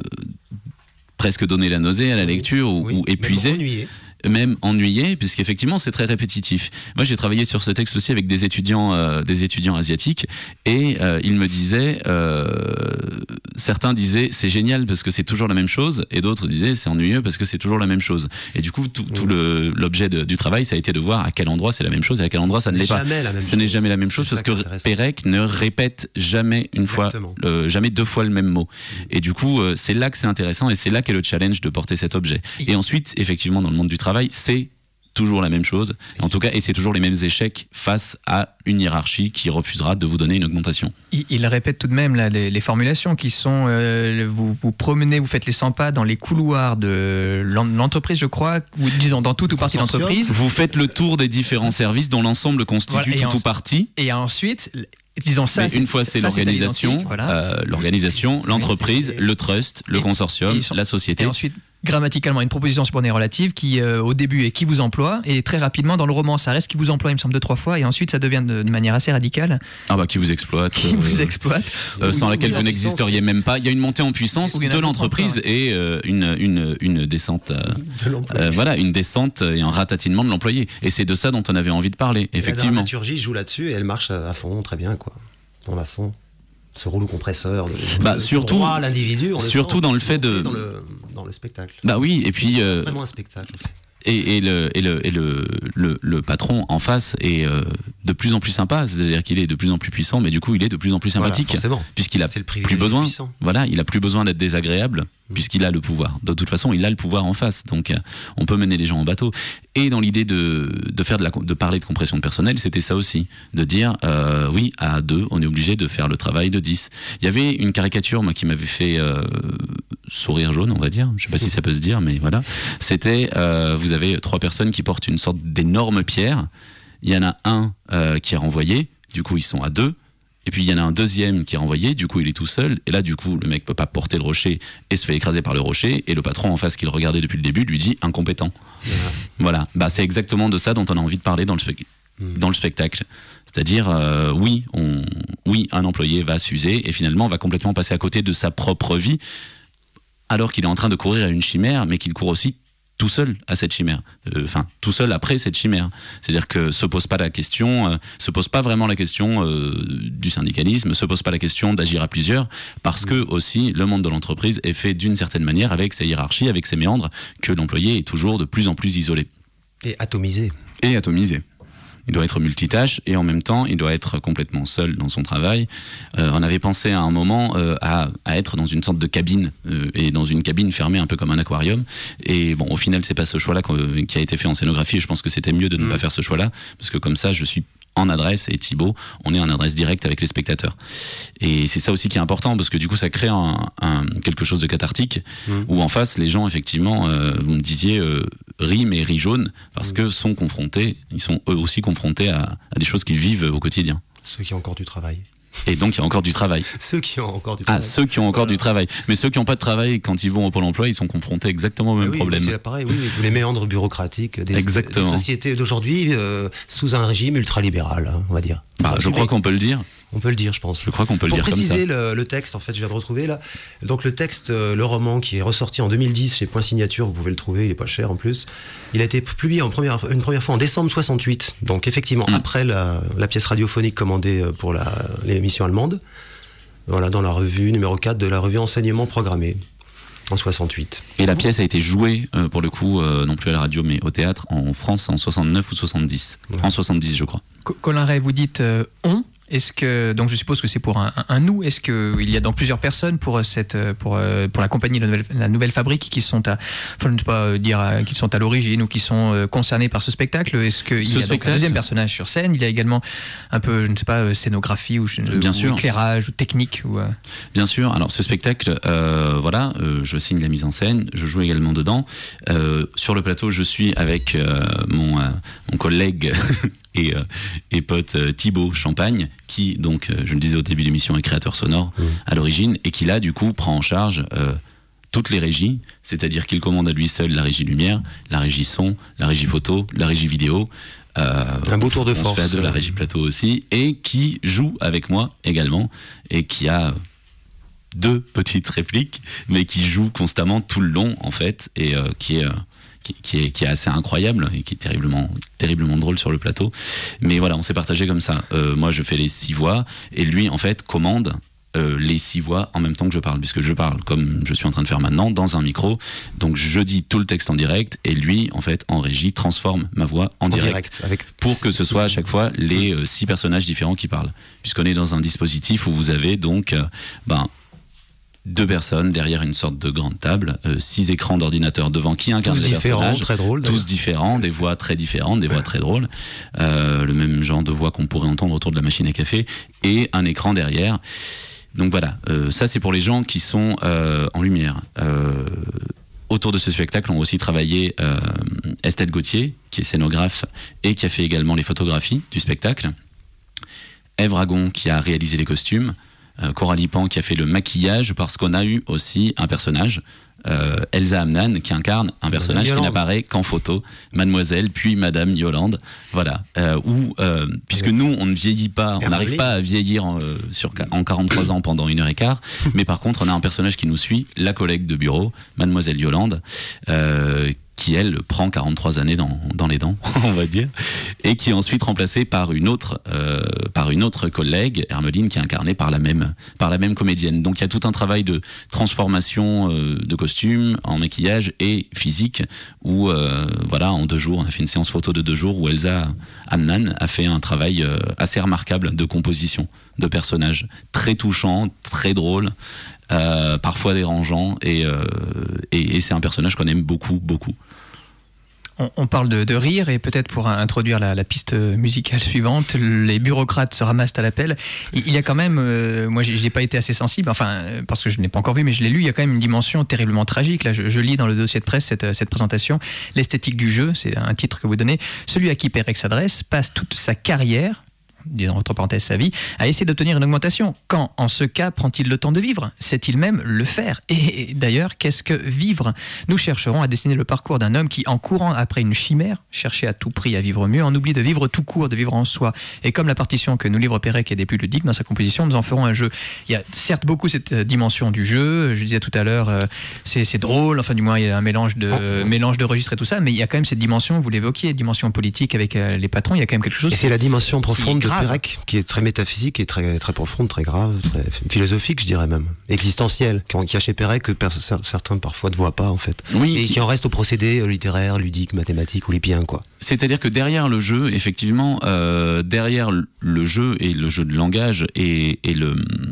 presque donner la nausée à la lecture ou, oui, ou épuiser. Même ennuyé. Même ennuyé, puisqu'effectivement c'est très répétitif. Moi j'ai travaillé sur ce texte aussi avec des étudiants, euh, des étudiants asiatiques, et euh, ils me disaient, euh, certains disaient c'est génial parce que c'est toujours la même chose, et d'autres disaient c'est ennuyeux parce que c'est toujours la même chose. Et du coup tout, mmh. tout le, l'objet de, du travail ça a été de voir à quel endroit c'est la même chose et à quel endroit ça ne l'est pas. Ce n'est jamais la même chose parce que Pérec ne répète jamais une Exactement. fois, euh, jamais deux fois le même mot. Mmh. Et du coup euh, c'est là que c'est intéressant et c'est là qu'est le challenge de porter cet objet. Et ensuite effectivement dans le monde du travail c'est toujours la même chose, en tout cas, et c'est toujours les mêmes échecs face à une hiérarchie qui refusera de vous donner une augmentation. Il, il répète tout de même là, les, les formulations qui sont, euh, vous vous promenez, vous faites les cent pas dans les couloirs de l'entreprise, je crois, ou disons dans toute ou partie d'entreprise. Vous faites le tour des différents services dont l'ensemble constitue voilà, tout ou partie. Et ensuite... Disons ça, une fois c'est ça, l'organisation, voilà. euh, l'organisation, l'entreprise, le trust, le et, consortium, et sont, la société. Et ensuite, grammaticalement, une proposition subordonnée relative qui, euh, au début, est qui vous emploie, et très rapidement, dans le roman, ça reste qui vous emploie, il me semble, deux, trois fois, et ensuite, ça devient de, de manière assez radicale. Ah bah, qui vous exploite. Qui euh, vous exploite. Euh, sans laquelle vous n'existeriez même pas. Il y a une montée en puissance de l'entreprise et euh, une, une, une descente. Euh, de euh, voilà, une descente et un ratatinement de l'employé. Et c'est de ça dont on avait envie de parler, et effectivement. La dramaturgie joue là-dessus et elle marche à fond, très bien, quoi. Dans la son, ce rouleau compresseur, de, bah, de, surtout, droit à l'individu, surtout dans le fait de dans le, dans le spectacle. Bah oui, et puis euh, vraiment un spectacle. En fait. Et, et, le, et, le, et le, le, le patron en face est euh, de plus en plus sympa, c'est-à-dire qu'il est de plus en plus puissant, mais du coup il est de plus en plus sympathique, voilà, puisqu'il a plus besoin. Voilà, il a plus besoin d'être désagréable, mmh. puisqu'il a le pouvoir. De toute façon, il a le pouvoir en face, donc euh, on peut mener les gens en bateau. Et dans l'idée de, de faire de, la, de parler de compression de personnel, c'était ça aussi, de dire euh, oui, à deux, on est obligé de faire le travail de dix. Il y avait une caricature, moi, qui m'avait fait euh, sourire jaune, on va dire. Je sais pas si ça peut se dire, mais voilà. C'était euh, vous avez trois personnes qui portent une sorte d'énorme pierre. Il y en a un euh, qui est renvoyé, du coup ils sont à deux. Et puis il y en a un deuxième qui est renvoyé, du coup il est tout seul. Et là du coup le mec peut pas porter le rocher et se fait écraser par le rocher. Et le patron en face qui le regardait depuis le début lui dit incompétent. Yeah. Voilà, bah c'est exactement de ça dont on a envie de parler dans le, spe- mmh. dans le spectacle. C'est-à-dire euh, oui, on, oui un employé va s'user et finalement va complètement passer à côté de sa propre vie, alors qu'il est en train de courir à une chimère, mais qu'il court aussi tout seul à cette chimère, enfin euh, tout seul après cette chimère. C'est-à-dire que se pose pas la question, euh, se pose pas vraiment la question euh, du syndicalisme, se pose pas la question d'agir à plusieurs, parce que aussi le monde de l'entreprise est fait d'une certaine manière avec ses hiérarchies, avec ses méandres, que l'employé est toujours de plus en plus isolé. Et atomisé. Et atomisé. Il doit être multitâche et en même temps, il doit être complètement seul dans son travail. Euh, on avait pensé à un moment euh, à, à être dans une sorte de cabine euh, et dans une cabine fermée un peu comme un aquarium. Et bon, au final, c'est pas ce choix-là qui a été fait en scénographie et je pense que c'était mieux de ne mmh. pas faire ce choix-là parce que comme ça, je suis en adresse, et Thibaut, on est en adresse directe avec les spectateurs. Et c'est ça aussi qui est important, parce que du coup, ça crée un, un, quelque chose de cathartique, mmh. où en face, les gens, effectivement, euh, vous me disiez, euh, rient, mais rient jaune, parce mmh. que sont confrontés, ils sont eux aussi confrontés à, à des choses qu'ils vivent au quotidien. Ceux qui ont encore du travail. Et donc il y a encore du travail. Ceux qui ont encore du travail. Ah, ceux qui ont encore voilà. du travail. Mais ceux qui n'ont pas de travail, quand ils vont au Pôle emploi, ils sont confrontés exactement au même oui, problème. C'est pareil, oui, tous les méandres bureaucratiques des, exactement. des sociétés d'aujourd'hui euh, sous un régime ultralibéral, hein, on va dire. Bah, je crois qu'on peut le dire. On peut le dire, je pense. Je crois qu'on peut Pour le dire comme ça. Pour préciser le, le texte, en fait, je viens de retrouver là. Donc le texte, euh, le roman qui est ressorti en deux mille dix chez Point Signature, vous pouvez le trouver, il est pas cher en plus. Il a été publié en première, une première fois en décembre soixante-huit. Donc effectivement, mmh. après la, la pièce radiophonique commandée pour la, l'émission allemande. Voilà, dans la revue numéro quatre de la revue Enseignement Programmé, en soixante-huit. Et la pièce a été jouée, euh, pour le coup, euh, non plus à la radio, mais au théâtre, en France, en soixante-neuf ou soixante-dix. Ouais. En soixante-dix, je crois. Colin Ray, vous dites euh, « on ». Est-ce que, donc je suppose que c'est pour un, un, un nous, est-ce qu'il y a donc plusieurs personnes pour, cette, pour, pour la compagnie, la nouvelle, la nouvelle fabrique qui sont à, enfin, je ne sais pas dire, qui sont à l'origine ou qui sont concernés par ce spectacle? Est-ce qu'il y a donc un deuxième personnage sur scène? Il y a également un peu, je ne sais pas, scénographie ou, Bien ou sûr. éclairage ou technique ou, euh... Bien sûr, alors ce spectacle, euh, voilà, euh, je signe la mise en scène, je joue également dedans. Euh, sur le plateau, je suis avec euh, mon, euh, mon collègue et, euh, et pote euh, Thibaut Champagne, qui, donc, euh, je le disais au début de l'émission, est créateur sonore mmh. à l'origine, et qui là, du coup, prend en charge euh, toutes les régies, c'est-à-dire qu'il commande à lui seul la régie lumière, la régie son, la régie photo, la régie vidéo. Euh, un beau tour de on force. On fait de la régie plateau aussi, et qui joue avec moi également, et qui a deux petites répliques, mais qui joue constamment tout le long, en fait, et euh, qui est... Euh, Qui, qui, est, qui est assez incroyable et qui est terriblement, terriblement drôle sur le plateau. Mais voilà, on s'est partagé comme ça. Euh, moi, je fais les six voix et lui, en fait, commande euh, les six voix en même temps que je parle, puisque je parle comme je suis en train de faire maintenant dans un micro. Donc, je dis tout le texte en direct et lui, en fait, en régie, transforme ma voix en, en direct, direct avec... pour que ce soit à chaque fois les euh, six personnages différents qui parlent. Puisqu'on est dans un dispositif où vous avez donc, euh, ben, deux personnes derrière une sorte de grande table, euh, six écrans d'ordinateur devant qui incarnent les personnages, très drôles, tous différents, des voix très différentes, des voix très drôles, euh, le même genre de voix qu'on pourrait entendre autour de la machine à café, et un écran derrière. Donc voilà, euh, ça c'est pour les gens qui sont euh, en lumière. Euh, autour de ce spectacle, on a aussi travaillé euh, Estelle Gauthier, qui est scénographe et qui a fait également les photographies du spectacle, Ève Ragon qui a réalisé les costumes, Euh, Coralie Pan qui a fait le maquillage, parce qu'on a eu aussi un personnage, euh, Elsa Hamnan, qui incarne un personnage qui n'apparaît qu'en photo, Mademoiselle puis Madame Yolande, voilà, euh, où euh, puisque nous on ne vieillit pas, on n'arrive pas à vieillir en, euh, sur, en quarante-trois ans pendant une heure et quart, mais par contre on a un personnage qui nous suit, la collègue de bureau, Mademoiselle Yolande, euh, qui elle prend quarante-trois années dans, dans les dents, on va dire, et qui est ensuite remplacée par une autre, euh, par une autre collègue, Hermeline, qui est incarnée par la même, par la même comédienne. Donc il y a tout un travail de transformation euh, de costumes, en maquillage et physique, où euh, voilà, en deux jours, on a fait une séance photo de deux jours où Elsa Hamnan a fait un travail euh, assez remarquable de composition de personnages, très touchant, très drôle. Euh, parfois dérangeant, et, euh, et, et c'est un personnage qu'on aime beaucoup, beaucoup. On, on parle de, de rire, et peut-être pour introduire la, la piste musicale suivante, les bureaucrates se ramassent à l'appel. Il y a quand même, euh, moi je n'ai pas été assez sensible, enfin parce que je n'ai pas encore vu, mais je l'ai lu, il y a quand même une dimension terriblement tragique. Là, je, je lis dans le dossier de presse cette, cette présentation, l'esthétique du jeu, c'est un titre que vous donnez. Celui à qui Pérec s'adresse passe toute sa carrière, disons entre parenthèses sa vie, à essayer d'obtenir une augmentation. Quand, en ce cas, prend-il le temps de vivre? Sait-il même le faire? Et d'ailleurs, qu'est-ce que vivre? Nous chercherons à dessiner le parcours d'un homme qui, en courant après une chimère, cherchait à tout prix à vivre mieux, en oublie de vivre tout court, de vivre en soi. Et comme la partition que nous livre Pérec est des plus ludiques dans sa composition, nous en ferons un jeu. Il y a certes beaucoup cette dimension du jeu, je disais tout à l'heure, euh, c'est, c'est drôle, enfin du moins il y a un mélange de, euh, mélange de registres et tout ça, mais il y a quand même cette dimension, vous l'évoquiez, dimension politique avec euh, les patrons, il y a quand même quelque chose... Et c'est la dimension profonde de Pérec, qui est très métaphysique et très, très profonde, très grave, très philosophique, je dirais même, existentielle, qui a chez Pérec que per- certains parfois ne voient pas en fait, oui, et qui... qui en reste au procédé littéraire, ludique, mathématique ou lipien, quoi. C'est-à-dire que derrière le jeu, effectivement, euh, derrière le jeu et le jeu de langage et, et le,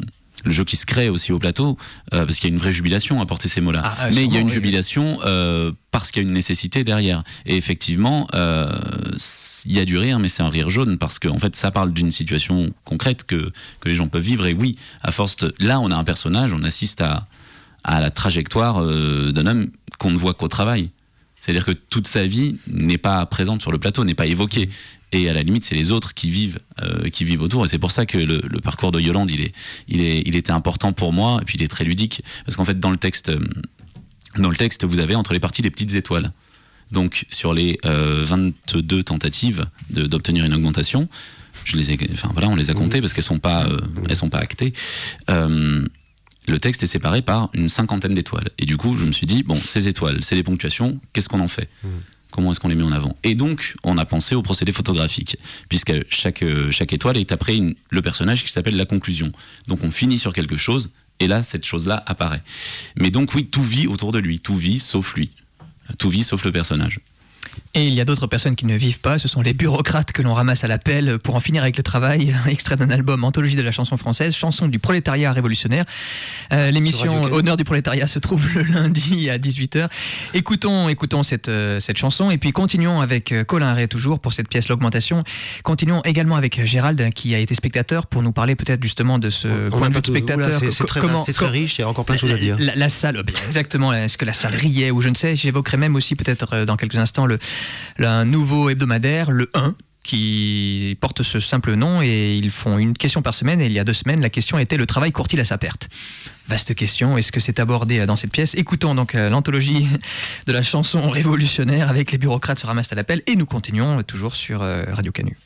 le jeu qui se crée aussi au plateau, euh, parce qu'il y a une vraie jubilation à porter ces mots-là. Ah, ah, mais il y a une oui. jubilation euh, parce qu'il y a une nécessité derrière. Et effectivement, euh, il y a du rire, mais c'est un rire jaune, parce que en fait, ça parle d'une situation concrète que, que les gens peuvent vivre. Et oui, à force de... Là, on a un personnage, on assiste à, à la trajectoire euh, d'un homme qu'on ne voit qu'au travail. C'est-à-dire que toute sa vie n'est pas présente sur le plateau, n'est pas évoquée. Et à la limite, c'est les autres qui vivent, euh, qui vivent autour. Et c'est pour ça que le, le parcours de Yolande, il est, il est, il était important pour moi. Et puis il est très ludique, parce qu'en fait, dans le texte, dans le texte, vous avez entre les parties des petites étoiles. Donc sur les euh, vingt-deux tentatives de, d'obtenir une augmentation, je les ai, enfin voilà, on les a comptées parce qu'elles sont pas, euh, elles sont pas actées. Euh, Le texte est séparé par une cinquantaine d'étoiles. Et du coup, je me suis dit, bon, ces étoiles, c'est les ponctuations, qu'est-ce qu'on en fait ? mmh. Comment est-ce qu'on les met en avant ? Et donc, on a pensé au procédé photographique, puisque chaque, chaque étoile est après une, le personnage qui s'appelle la conclusion. Donc, on finit sur quelque chose, et là, cette chose-là apparaît. Mais donc, oui, tout vit autour de lui, tout vit sauf lui. Tout vit sauf le personnage. Et il y a d'autres personnes qui ne vivent pas, ce sont les bureaucrates que l'on ramasse à l'appel pour en finir avec le travail. Extrait d'un album Anthologie de la chanson française, chanson du prolétariat révolutionnaire. Euh, l'émission Honneur du prolétariat se trouve le lundi à dix-huit heures. Écoutons, écoutons cette, euh, cette chanson et puis continuons avec Colin Ray toujours pour cette pièce L'Augmentation. Continuons également avec Gérald qui a été spectateur pour nous parler peut-être justement de ce on point de vue de tout, spectateur. Voilà, c'est, c'est, très, comment, c'est très riche, il y a encore plein de choses à dire. La, la salle, exactement, est-ce que la salle riait ou je ne sais, j'évoquerai même aussi peut-être dans quelques instants le Le, un nouveau hebdomadaire, le un, qui porte ce simple nom et ils font une question par semaine et il y a deux semaines, la question était le travail court-il à sa perte ? Vaste question, est-ce que c'est abordé dans cette pièce ? Écoutons donc l'anthologie de la chanson révolutionnaire avec les bureaucrates se ramassent à l'appel et nous continuons toujours sur Radio Canu.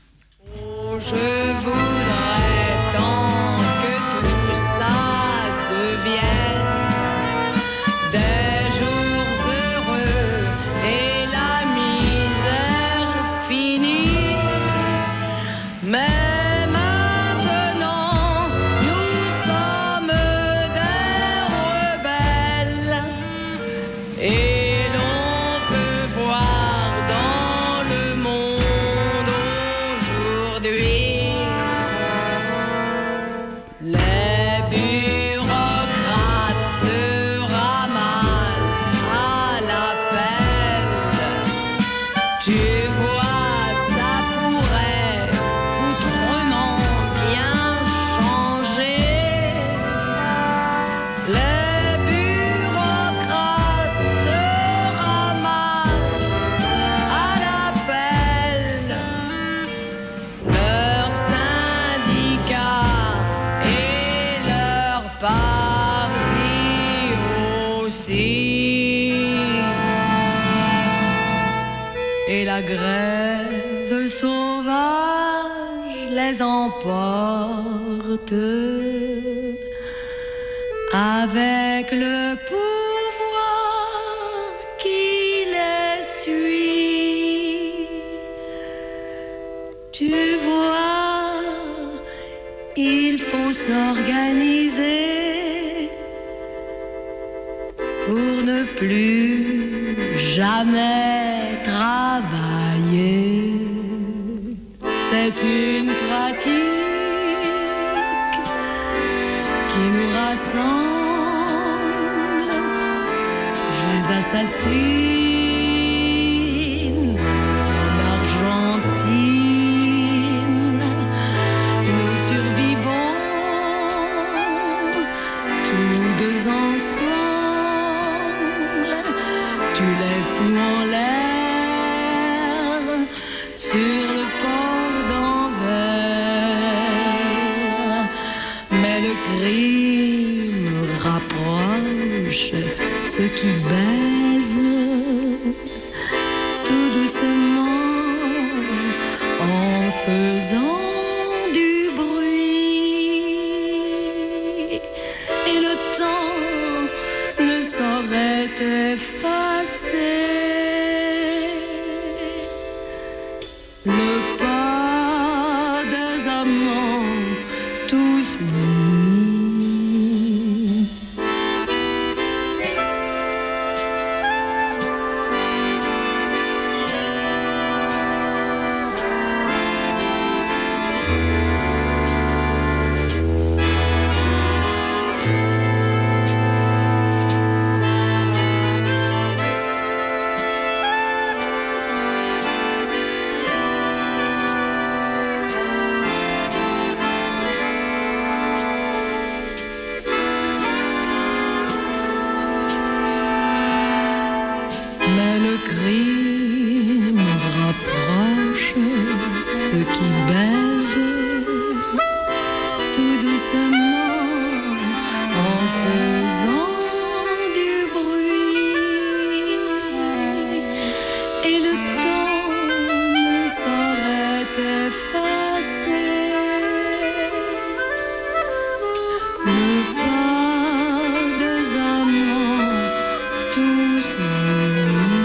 Oh, je voudrais tant que tout ça devienne des jours heureux et la misère finie. Mais maintenant, nous sommes des rebelles et l'on peut voir dans le monde aujourd'hui les bureaucrates se ramassent à l'appel. Tu vois, ça pourrait foutrement bien changer. Les bureaucrates se ramassent à l'appel. Leur syndicat et leur parti aussi. Et la grève sauvage les emporte avec le pouvoir qui les suit. Tu vois, il faut s'organiser pour ne plus jamais travailler. C'est une pratique qui nous rassemble. Je les assassine en Argentine. Nous survivons tous deux ensemble. Tu les fous en l'air sur le port d'Anvers. Mais le crime rapproche ceux qui baisent tout doucement en faisant du bruit. Et le temps ne saurait effacer le pas des amants tous unis. ceux qui baisent tout doucement en faisant du bruit, et le temps ne saurait effacer le pas des amants tous unis.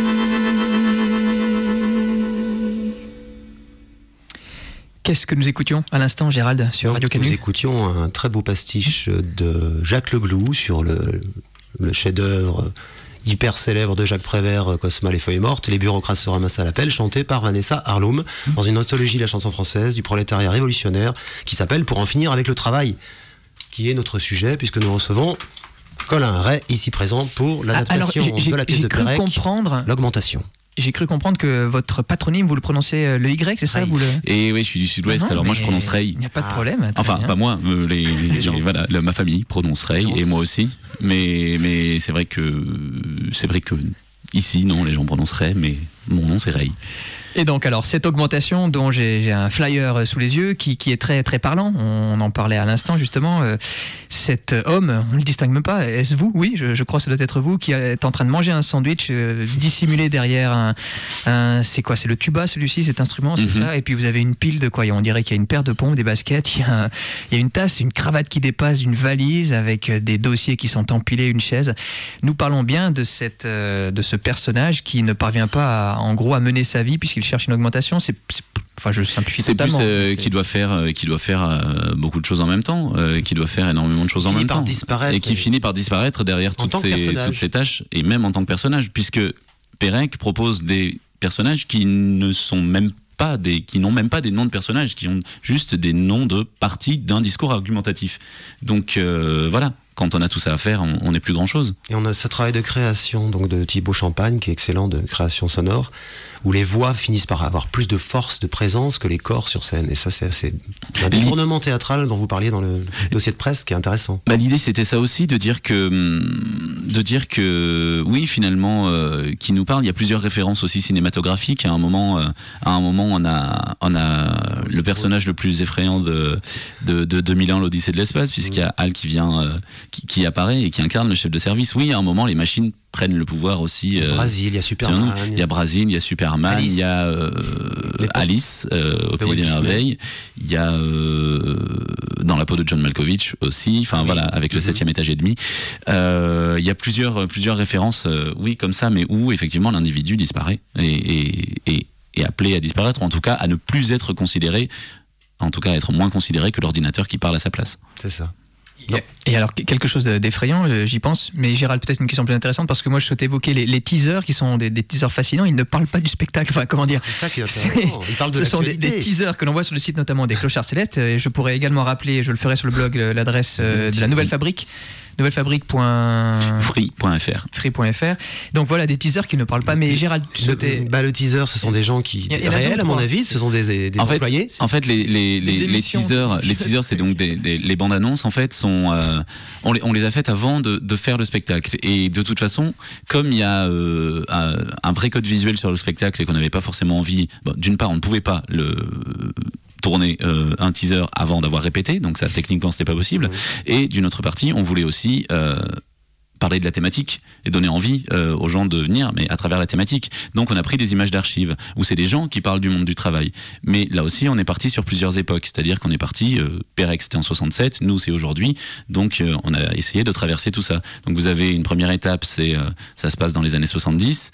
Qu'est-ce que nous écoutions à l'instant, Gérald, sur Donc, Radio Canu? Nous écoutions un très beau pastiche de Jacques Leglou sur le, le chef-d'œuvre hyper célèbre de Jacques Prévert, Cosma, les feuilles mortes, les bureaucrates se ramassent à l'appel, chanté par Vanessa Harloum, dans une anthologie de la chanson française du prolétariat révolutionnaire qui s'appelle Pour en finir avec le travail, qui est notre sujet, puisque nous recevons Colin Ray, ici présent, pour l'adaptation Alors, j'ai- de la pièce j'ai de cru Pérec, comprendre- L'augmentation. J'ai cru comprendre que votre patronyme, vous le prononcez euh, le Y, c'est ça Ray. vous le... Et oui, je suis du Sud-Ouest, Non, non, alors moi je mais prononce Ray. Il n'y a pas de Ah. problème. très Enfin, bien. pas moi, euh, les, les- gens. voilà, la- ma famille prononce Ray Prononce. et moi aussi. Mais, mais c'est vrai que c'est vrai que ici, non, les gens prononcent Ray, mais mon nom c'est Ray. Et donc, alors, cette augmentation dont j'ai j'ai un flyer euh, sous les yeux qui, qui est très, très parlant, on en parlait à l'instant justement, euh, cet homme, on ne le distingue même pas, est-ce vous? Oui, je, je crois que ça doit être vous qui est en train de manger un sandwich euh, dissimulé derrière un... un- c'est quoi? C'est le tuba celui-ci, cet instrument, c'est Mhm. ça? Et puis vous avez une pile de quoi? On dirait qu'il y a une paire de pompes, des baskets, il y a, un- il y a une tasse, une cravate qui dépasse, une valise avec euh, des dossiers qui sont empilés, une chaise. Nous parlons bien de, cette, euh, de ce personnage qui ne parvient pas, à, en gros, à mener sa vie puisqu'il cherche une augmentation. C'est, c'est- enfin, je simplifie C'est plus totalement. euh, C'est- qui doit faire, euh, qui doit faire euh, beaucoup de choses en même temps, euh, qui doit faire énormément de choses en Finit même par temps, disparaître. et qui finit par disparaître derrière En toutes tant que ces, personnage. toutes ces tâches, et même en tant que personnage, puisque Pérec propose des personnages qui ne sont même pas des, qui n'ont même pas des noms de personnages, qui ont juste des noms de parties d'un discours argumentatif. Donc euh, voilà. Quand on a tout ça à faire, on on n'est plus grand chose. Et on a ce travail de création donc de Thibaut Champagne qui est excellent, de création sonore, où les voix finissent par avoir plus de force, de présence que les corps sur scène. Et ça, c'est assez un détournement théâtral dont vous parliez dans le dossier de presse qui est intéressant. Bah, l'idée c'était ça aussi, de dire que hum, de dire que oui, finalement, euh, qui nous parle. Il y a plusieurs références aussi cinématographiques. À un moment, euh, à un moment, on a on a le personnage le plus effrayant de de, de deux mille un, l'Odyssée de l'espace, puisqu'il y a Hal qui vient euh, qui, qui apparaît et qui incarne le chef de service. Oui, à un moment, les machines prennent le pouvoir aussi. Euh, Brésil, il y a Superman. il y a Brésil, il y a Superman, Alice. il y a euh, Alice euh, au De Pays des Walt Disney. Merveilles, il y a euh, dans la peau de John Malkovich aussi, enfin Oui. voilà, avec le Mhm. septième étage et demi. Euh, il y a plusieurs, plusieurs références, euh, oui, comme ça, mais où effectivement l'individu disparaît et, et, et, et appelé à disparaître, ou en tout cas à ne plus être considéré, en tout cas à être moins considéré que l'ordinateur qui parle à sa place. C'est ça. Et alors, quelque chose d'effrayant, euh, j'y pense, mais Gérald, peut-être une question plus intéressante, parce que moi je souhaitais évoquer les, les teasers qui sont des, des teasers fascinants, ils ne parlent pas du spectacle, enfin comment dire. C'est ça qui est C'est- intéressant. Il parle de Ce sont des, l'actualité. des teasers que l'on voit sur le site notamment des Clochards Célestes. Et je pourrais également rappeler, je le ferai sur le blog, euh, l'adresse euh, de la Nouvelle Fabrique, nouvellefabrique point Free point f r. free point f r. Donc voilà, des teasers qui ne parlent pas, mais Gérald, tu souhaitais... Le, bah, le teaser, ce sont des gens qui, Il y en a deux réels ou à mon trois. avis, ce sont des, des En fait, employés. en fait, les, les, les, Des les émissions. teasers, les teasers, c'est donc des, des- les bandes annonces. En fait, sont, euh, on, les, on les a faites avant de, de faire le spectacle. Et de toute façon, comme il y a euh, un, un vrai code visuel sur le spectacle et qu'on n'avait pas forcément envie, bon, d'une part, on ne pouvait pas le tourner euh, un teaser avant d'avoir répété, donc ça techniquement c'était pas possible. Oui. Et d'une autre partie, on voulait aussi euh, parler de la thématique et donner envie euh, aux gens de venir, mais à travers la thématique. Donc on a pris des images d'archives où c'est des gens qui parlent du monde du travail. Mais là aussi, on est parti sur plusieurs époques, c'est-à-dire qu'on est parti, euh, Pérec c'était en soixante-sept, nous c'est aujourd'hui, donc euh, on a essayé de traverser tout ça. Donc vous avez une première étape, c'est euh, ça se passe dans les années soixante-dix.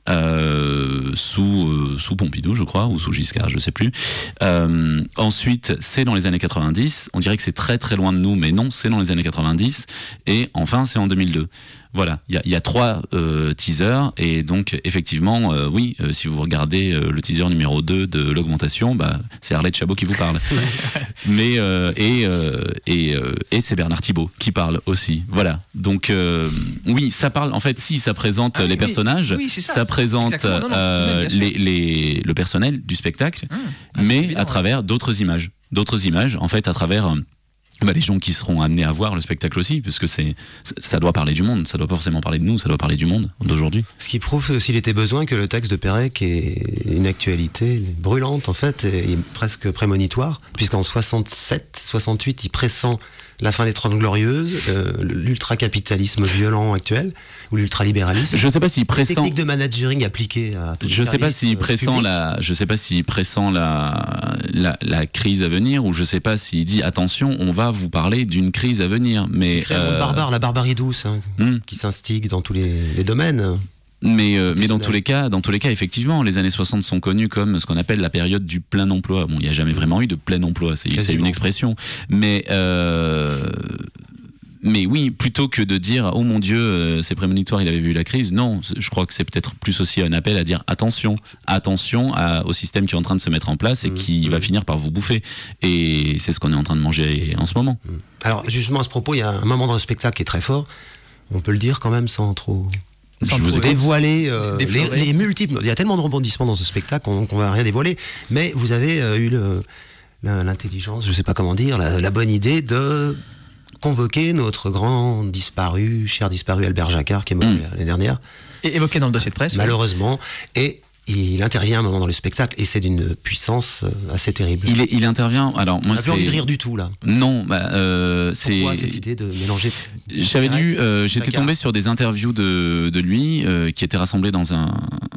Euh, sous euh, sous Pompidou, je crois, ou sous Giscard, je sais plus. Euh, ensuite, c'est dans les années quatre-vingt-dix. On dirait que c'est très très loin de nous, mais non, c'est dans les années quatre-vingt-dix. Et enfin, c'est en deux mille deux. Voilà, il y a, y a trois euh, teasers, et donc effectivement, euh, oui, euh, si vous regardez euh, le teaser numéro deux de l'augmentation, bah, c'est Arlette Chabot qui vous parle. Mais euh, et euh, et, euh, et c'est Bernard Thibault qui parle aussi. Voilà. Donc euh, oui, ça parle. En fait, si ça présente Ah oui, les oui. personnages, Oui, c'est ça, ça c'est- présente exactement. Non, non, euh, bien sûr. les, les le personnel du spectacle, Mmh. Ah, c'est mais évident, à travers d'autres images, d'autres images. En fait, à travers bah, les gens qui seront amenés à voir le spectacle aussi, parce que c'est, ça doit parler du monde, ça doit pas forcément parler de nous, ça doit parler du monde d'aujourd'hui. Ce qui prouve s'il était besoin que le texte de Pérec ait une actualité brûlante en fait, et presque prémonitoire, puisqu'en soixante-sept soixante-huit il pressent la fin des Trente Glorieuses, euh, l'ultracapitalisme violent actuel, ou l'ultralibéralisme. Je sais pas s'il pressent... technique de managering appliquée à tout Je sais pas s'il si pressent la, je sais pas s'il pressent la, la, la crise à venir, ou je sais pas s'il dit attention, on va vous parler d'une crise à venir. Mais crée un monde euh, barbare, la barbarie douce, hein, hmm. qui s'instigue dans tous les, les domaines. Mais, euh, mais dans tous les cas, dans tous les cas, effectivement, les années soixante sont connues comme ce qu'on appelle la période du plein emploi. Bon, il n'y a jamais vraiment eu de plein emploi, c'est, c'est une expression. Mais, euh, mais oui, plutôt que de dire oh mon Dieu, euh, c'est prémonitoire, il avait vu la crise. Non, je crois que c'est peut-être plus aussi un appel à dire attention, attention à, au système qui est en train de se mettre en place et qui mmh. va finir par vous bouffer. Et c'est ce qu'on est en train de manger en ce moment. Alors justement à ce propos, il y a un moment dans le spectacle qui est très fort. On peut le dire quand même sans trop. Sans vous dévoiler euh, les, les multiples. Il y a tellement de rebondissements dans ce spectacle qu'on ne va rien dévoiler. Mais vous avez euh, eu le, l'intelligence, je ne sais pas comment dire, la, la bonne idée de convoquer notre grand disparu, cher disparu Albert Jacquard, qui est mort mmh. l'année dernière. Et évoqué dans le dossier de presse. Malheureusement. Oui. Et il intervient à un moment dans le spectacle et c'est d'une puissance assez terrible. Il, est, il intervient. Alors moi, on n'a plus envie de rire du tout là. Non, bah, euh, c'est. Pourquoi cette idée de mélanger? J'avais lu, euh, j'étais tombé sur des interviews de, de lui euh, qui étaient rassemblées dans un,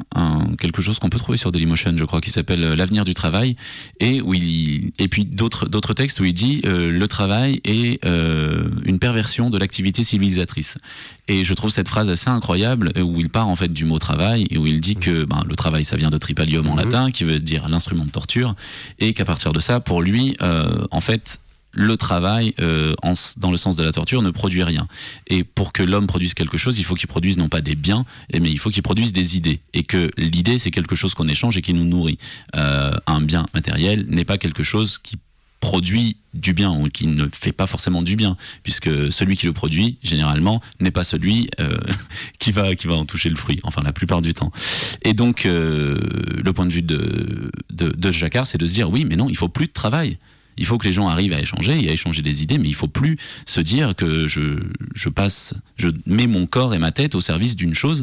un quelque chose qu'on peut trouver sur Dailymotion, je crois, qui s'appelle L'avenir du travail, et où il et puis d'autres d'autres textes où il dit euh, le travail est euh, une perversion de l'activité civilisatrice. Et je trouve cette phrase assez incroyable où il part en fait du mot travail et où il dit que ben, le travail ça vient de tripalium en latin, qui veut dire l'instrument de torture, et qu'à partir de ça, pour lui, euh, en fait, le travail, euh, en, dans le sens de la torture, ne produit rien. Et pour que l'homme produise quelque chose, il faut qu'il produise non pas des biens, mais il faut qu'il produise des idées. Et que l'idée, c'est quelque chose qu'on échange et qui nous nourrit. Euh, un bien matériel n'est pas quelque chose qui produit du bien ou qui ne fait pas forcément du bien, puisque celui qui le produit généralement n'est pas celui euh, qui va qui va en toucher le fruit, enfin la plupart du temps. Et donc euh, le point de vue de de, de Jacquard, c'est de se dire oui, mais non, il faut plus de travail. Il faut que les gens arrivent à échanger et à échanger des idées, mais il faut plus se dire que je je passe, je mets mon corps et ma tête au service d'une chose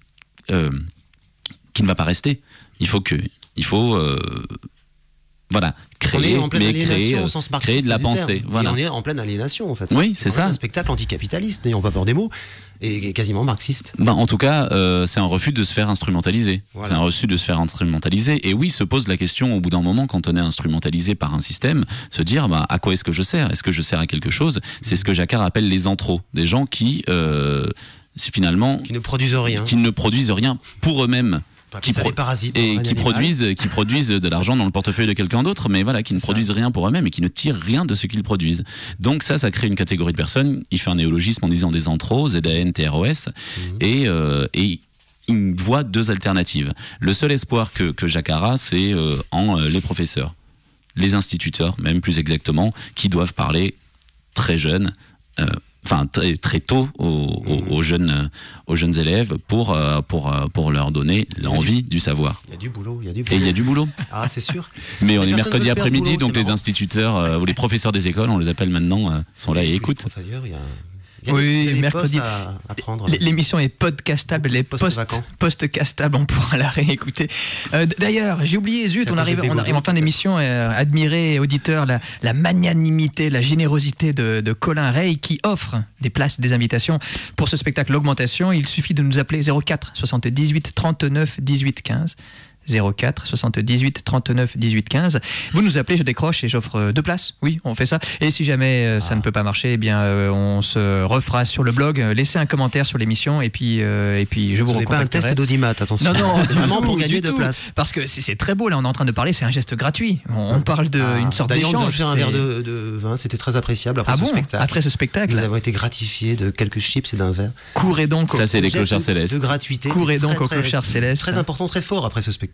euh, qui ne va pas rester. Il faut que il faut euh, voilà, créer, on est en pleine mais créer, au sens créer de la pensée. Voilà. Et on est en pleine aliénation, en fait. Oui, c'est, c'est ça. Un spectacle anticapitaliste, n'ayons pas peur des mots, et quasiment marxiste. Ben, en tout cas, euh, c'est un refus de se faire instrumentaliser. Voilà. C'est un refus de se faire instrumentaliser. Et oui, se pose la question, au bout d'un moment, quand on est instrumentalisé par un système, se dire, ben, à quoi est-ce que je sers? Est-ce que je sers à quelque chose? C'est ce que Jacquard appelle les antros. Des gens qui, euh, finalement... Qui ne produisent rien. Qui ne produisent rien pour eux-mêmes. Qui pro- parasites et qui produisent, qui produisent de l'argent dans le portefeuille de quelqu'un d'autre, mais voilà, qui ne c'est produisent ça. rien pour eux-mêmes et qui ne tirent rien de ce qu'ils produisent. Donc ça, ça crée une catégorie de personnes. Il fait un néologisme en disant des antros, Z A N T R O S, mmh. et, euh, et il voit deux alternatives. Le seul espoir que, que Jacquard a, c'est euh, en euh, les professeurs, les instituteurs, même plus exactement, qui doivent parler très jeunes. Euh, Enfin, très, très tôt aux, aux, aux, jeunes, aux jeunes élèves pour, pour, pour leur donner l'envie du savoir. Il y a du boulot, il y a du boulot. Et il y a du boulot. Ah, c'est sûr. Mais on les est mercredi après-midi, boulot, donc les marrant. instituteurs euh, ou les professeurs des écoles, on les appelle maintenant, euh, sont là et, et écoutent. Il y a... Il y a oui, des, il y a des mercredi. À, à prendre, l'émission est podcastable, elle est post-castable, on pourra la réécouter. Euh, d'ailleurs, j'ai oublié, zut, on arrive, on arrive en fin d'émission à euh, admirer, auditeurs, la, la magnanimité, la générosité de, de Colin Rey qui offre des places, des invitations pour ce spectacle L'Augmentation. Il suffit de nous appeler zéro quatre soixante-dix-huit trente-neuf dix-huit quinze. zéro quatre soixante-dix-huit trente-neuf dix-huit quinze. Vous nous appelez, je décroche et j'offre deux places. Oui, on fait ça. Et si jamais euh, ça ah. ne peut pas marcher, eh bien, euh, on se refera sur le blog. Laissez un commentaire sur l'émission et puis, euh, et puis je vous recontacterai. Ce n'est pas un test d'audimat, attention. Non, non, vraiment tout, pour gagner deux tout. places. Parce que c'est, c'est très beau, là, on est en train de parler, c'est un geste gratuit. On, on parle d'une ah, sorte d'échange. D'ailleurs, on a fait un verre de, de vin, c'était très appréciable après ah ce bon spectacle. Après ce spectacle. Nous avons été gratifiés de quelques chips et d'un verre. Courez donc. Ça, c'est les clochards célestes. De gratuité. Courez donc très, aux clochards célestes. Très important, très fort après ce spectacle.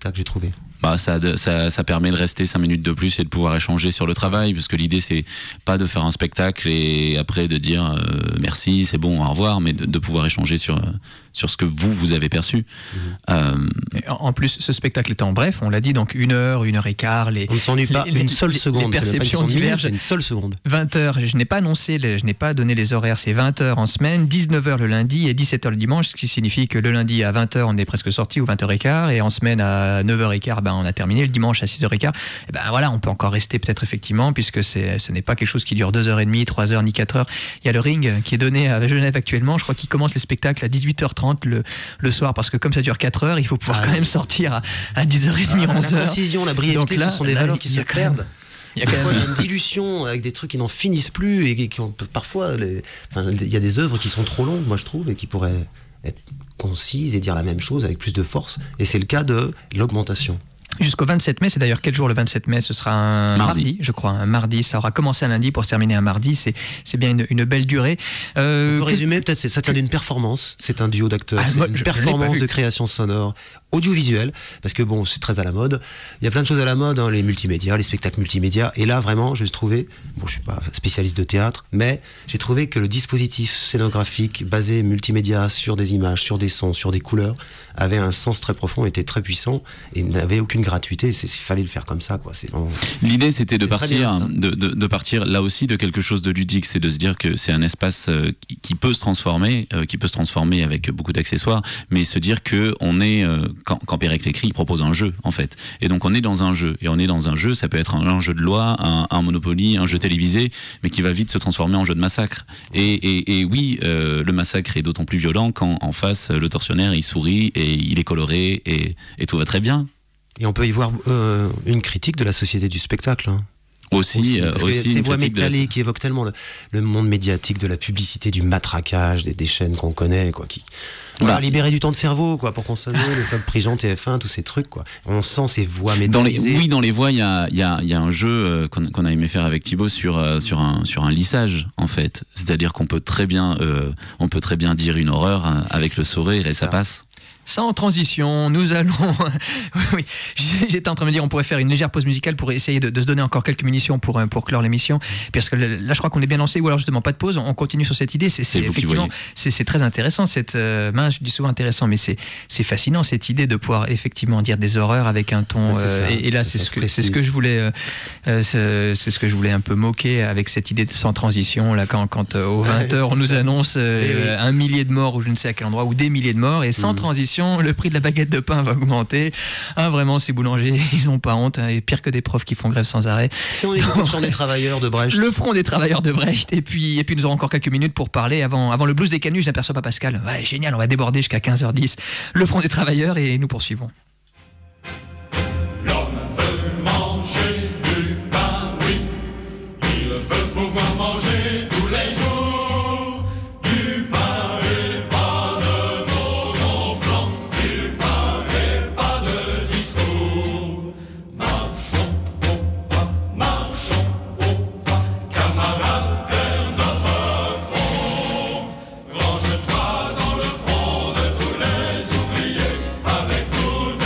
spectacle, j'ai trouvé. Bah, ça, ça, ça permet de rester cinq minutes de plus et de pouvoir échanger sur le travail, parce que l'idée c'est pas de faire un spectacle et après de dire euh, merci, c'est bon, au revoir, mais de, de pouvoir échanger sur, sur ce que vous, vous avez perçu. Mmh. Euh, en plus, ce spectacle étant bref, on l'a dit, donc une heure, une heure et quart, les, on ne s'ennuie pas les, une seule les, seconde, les perceptions divergent. C'est une seule seconde. vingt heures, je n'ai pas annoncé, les, je n'ai pas donné les horaires, c'est vingt heures en semaine, dix-neuf heures le lundi et dix-sept heures le dimanche, ce qui signifie que le lundi à vingt heures on est presque sorti, ou vingt heures quinze, et en semaine à neuf heures quinze, ben, on a terminé, le dimanche à six heures quinze, et ben voilà, on peut encore rester peut-être effectivement, puisque c'est, ce n'est pas quelque chose qui dure deux heures trente, trois heures ni quatre heures. Il y a le Ring qui est donné à Genève actuellement, je crois qu'il commence les spectacles à dix-huit heures trente le, le soir, parce que comme ça dure quatre heures, il faut pouvoir ah, quand même sortir à, à dix heures trente, ah, onze heures. La précision, la brièveté, ce sont des là, valeurs qui se perdent. Il y a quand même une dilution avec des trucs qui n'en finissent plus et qui ont parfois, les, enfin, il y a des œuvres qui sont trop longues, moi je trouve, et qui pourraient être concises et dire la même chose avec plus de force. Et c'est le cas de l'augmentation. Jusqu'au vingt-sept mai, c'est d'ailleurs quel jour le vingt-sept mai? Ce sera un mardi. mardi, je crois, un mardi. Ça aura commencé un lundi pour se terminer un mardi. C'est, c'est bien une, une belle durée. Euh, pour résumer, peut-être, c'est, ça tient d'une performance. C'est un duo d'acteurs. Ah, c'est moi, une je, performance je de création sonore, audiovisuelle, parce que bon, c'est très à la mode. Il y a plein de choses à la mode, hein, les multimédias, les spectacles multimédia. Et là, vraiment, j'ai trouvé, bon, je suis pas spécialiste de théâtre, mais j'ai trouvé que le dispositif scénographique basé multimédia sur des images, sur des sons, sur des couleurs, avait un sens très profond, était très puissant et n'avait aucune gratuité. C'est, il fallait le faire comme ça, quoi. C'est, on... L'idée, c'était de partir, bien, de, de, de partir là aussi de quelque chose de ludique, c'est de se dire que c'est un espace euh, qui, qui peut se transformer, euh, qui peut se transformer avec beaucoup d'accessoires, mais se dire que on est euh, quand, quand Pérec l'écrit, il propose un jeu en fait, et donc on est dans un jeu, et on est dans un jeu, ça peut être un, un jeu de loi, un, un Monopoly, un jeu télévisé, mais qui va vite se transformer en jeu de massacre. Et, et, et oui, euh, le massacre est d'autant plus violent quand en face le tortionnaire il sourit et il est coloré et, et tout va très bien. Et on peut y voir euh, une critique de la société du spectacle. Hein. Aussi, aussi, parce aussi que ces voix métalliques la... qui évoquent tellement le, le monde médiatique, de la publicité, du matraquage, des, des chaînes qu'on connaît, quoi, qui voilà, bah, libérer du temps de cerveau, quoi, pour consommer le Club Prigent, T F un, tous ces trucs, quoi. On sent ces voix métallisées. Dans les, oui, dans les voix, il y a, y, a, y a un jeu euh, qu'on, qu'on a aimé faire avec Thibaut sur euh, sur un sur un lissage, en fait. C'est-à-dire qu'on peut très bien, euh, on peut très bien dire une horreur hein, avec le sourire et ça, ça passe. Sans transition, nous allons... oui, j'étais en train de me dire on pourrait faire une légère pause musicale pour essayer de, de se donner encore quelques munitions pour, pour clore l'émission, parce que là je crois qu'on est bien lancé, ou alors justement pas de pause, on continue sur cette idée. C'est, c'est, c'est effectivement c'est, c'est très intéressant cette euh, ben, je dis souvent intéressant, mais c'est, c'est fascinant cette idée de pouvoir effectivement dire des horreurs avec un ton euh, et, et là c'est, c'est, ce que, c'est ce que je voulais euh, c'est, c'est ce que je voulais un peu moquer avec cette idée de sans transition là, quand, quand euh, aux vingt heures on nous annonce euh, un millier de morts ou je ne sais à quel endroit, ou des milliers de morts, et sans mmh. transition le prix de la baguette de pain va augmenter. Ah, vraiment, ces boulangers, ils ont pas honte, hein, et pire que des profs qui font grève sans arrêt. Si on écoute le chant des travailleurs de Brecht. Le front des travailleurs de Brecht. Et puis, et puis nous aurons encore quelques minutes pour parler avant, avant le blues des canuts. Je n'aperçois pas Pascal. Ouais, génial, on va déborder jusqu'à quinze heures dix. Le front des travailleurs, et nous poursuivons. L'homme veut manger du pain, oui. Il veut pouvoir manger tous les jours du pain. Range-toi dans le front de tous les ouvriers avec toutes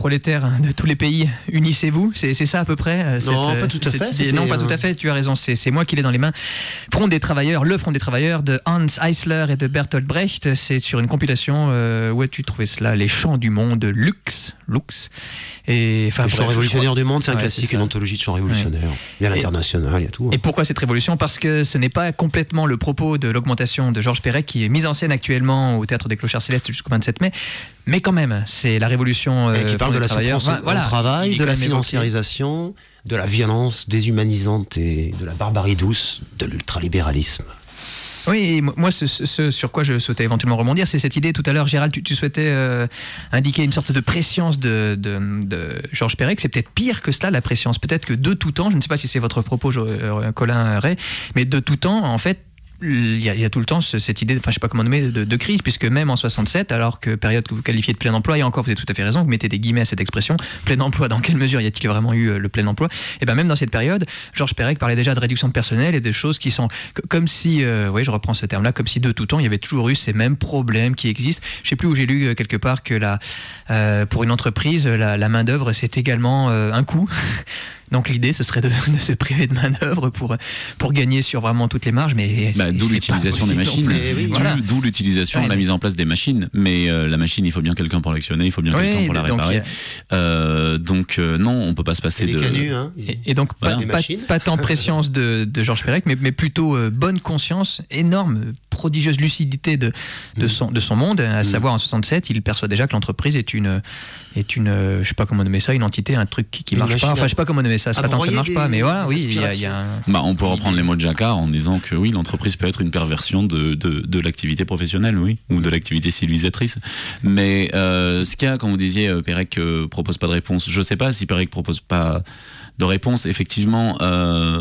prolétaires de tous les pays, unissez-vous, c'est, c'est ça à peu près cette, Non, pas tout à cette fait, idée. c'était, Non, pas tout euh, à fait, tu as raison, c'est, c'est moi qui l'ai dans les mains. Front des travailleurs, le Front des travailleurs de Hans Eisler et de Bertolt Brecht, c'est sur une compilation, euh, où as-tu trouvé cela? Les chants du monde, Lux, Lux. Et, enfin, Le bref, chant révolutionnaire je crois- du monde, c'est un Ouais, classique, c'est ça. une anthologie de chants révolutionnaires. Il y a l'international, il y a tout. hein. Et pourquoi cette révolution? Parce que ce n'est pas complètement le propos de l'augmentation de Georges Perec qui est mise en scène actuellement au Théâtre des Clochards Célestes jusqu'au vingt-sept mai, mais quand même, c'est la révolution euh, Et qui parle Front de des la travailleurs. souffrance Enfin, voilà, au travail, il est de quand la même évoqué. financiarisation, de la violence déshumanisante et de la barbarie douce, de l'ultralibéralisme. Oui, et moi, ce, ce- ce sur quoi je souhaitais éventuellement rebondir, c'est cette idée tout à l'heure, Gérald, tu, tu souhaitais euh, indiquer une sorte de préscience de, de, de Georges Perec. C'est peut-être pire que cela, la préscience. Peut-être que de tout temps, je ne sais pas si c'est votre propos, Jo- euh, Colin Ray, mais de tout temps, en fait, il y, a, il y a tout le temps ce- cette idée, enfin je sais pas comment nommer, de, de crise, puisque même en soixante-sept, alors que période que vous qualifiez de plein emploi, et encore vous avez tout à fait raison, vous mettez des guillemets à cette expression, plein emploi, dans quelle mesure y a-t-il vraiment eu euh, le plein emploi? Et bien même dans cette période, Georges Perec parlait déjà de réduction de personnel et des choses qui sont c- comme si, euh, oui je reprends ce terme-là, comme si de tout temps il y avait toujours eu ces mêmes problèmes qui existent. Je sais plus où j'ai lu euh, quelque part que la, euh, pour une entreprise, la, la main d'œuvre c'est également euh, un coût. Donc l'idée, ce serait de, de se priver de main-d'œuvre pour, pour gagner sur vraiment toutes les marges. Mais Bah, c'est- d'où c'est l'utilisation pas des possible machines, non plus. d'où, Voilà. d'où l'utilisation Ouais, et la mais- mise en place des machines. Mais euh, la machine, il faut bien quelqu'un pour l'actionner, il faut bien Oui, quelqu'un pour la donc, réparer. il y Euh, donc euh, non, on peut pas se passer Et les de. canuts, hein, Et, et donc, Voilà. pas, Les pas, machines. pas tant préscience de, de Georges Perec, mais, mais plutôt euh, bonne conscience, énorme, prodigieuse lucidité de, de, Mm. son, de son monde. À Mm. savoir, en soixante-sept, il perçoit déjà que l'entreprise est une, est une euh, je sais pas comment nommer ça, une entité, un truc qui, qui Une marche machine pas. à- Enfin, je sais pas comment nommer ça, c'est à pas tant que ça broyer marche des- pas, mais voilà, des oui, il y a, il y a un. Bah, on peut reprendre les mots de Jacquard en disant que oui, l'entreprise peut être une perversion de, de, de l'activité professionnelle, oui, ou de l'activité civilisatrice. Mais euh, ce qu'il y a, quand vous disiez, euh, Perec euh, propose pas de réponse, je sais pas si Perec propose pas de réponse. Effectivement, euh,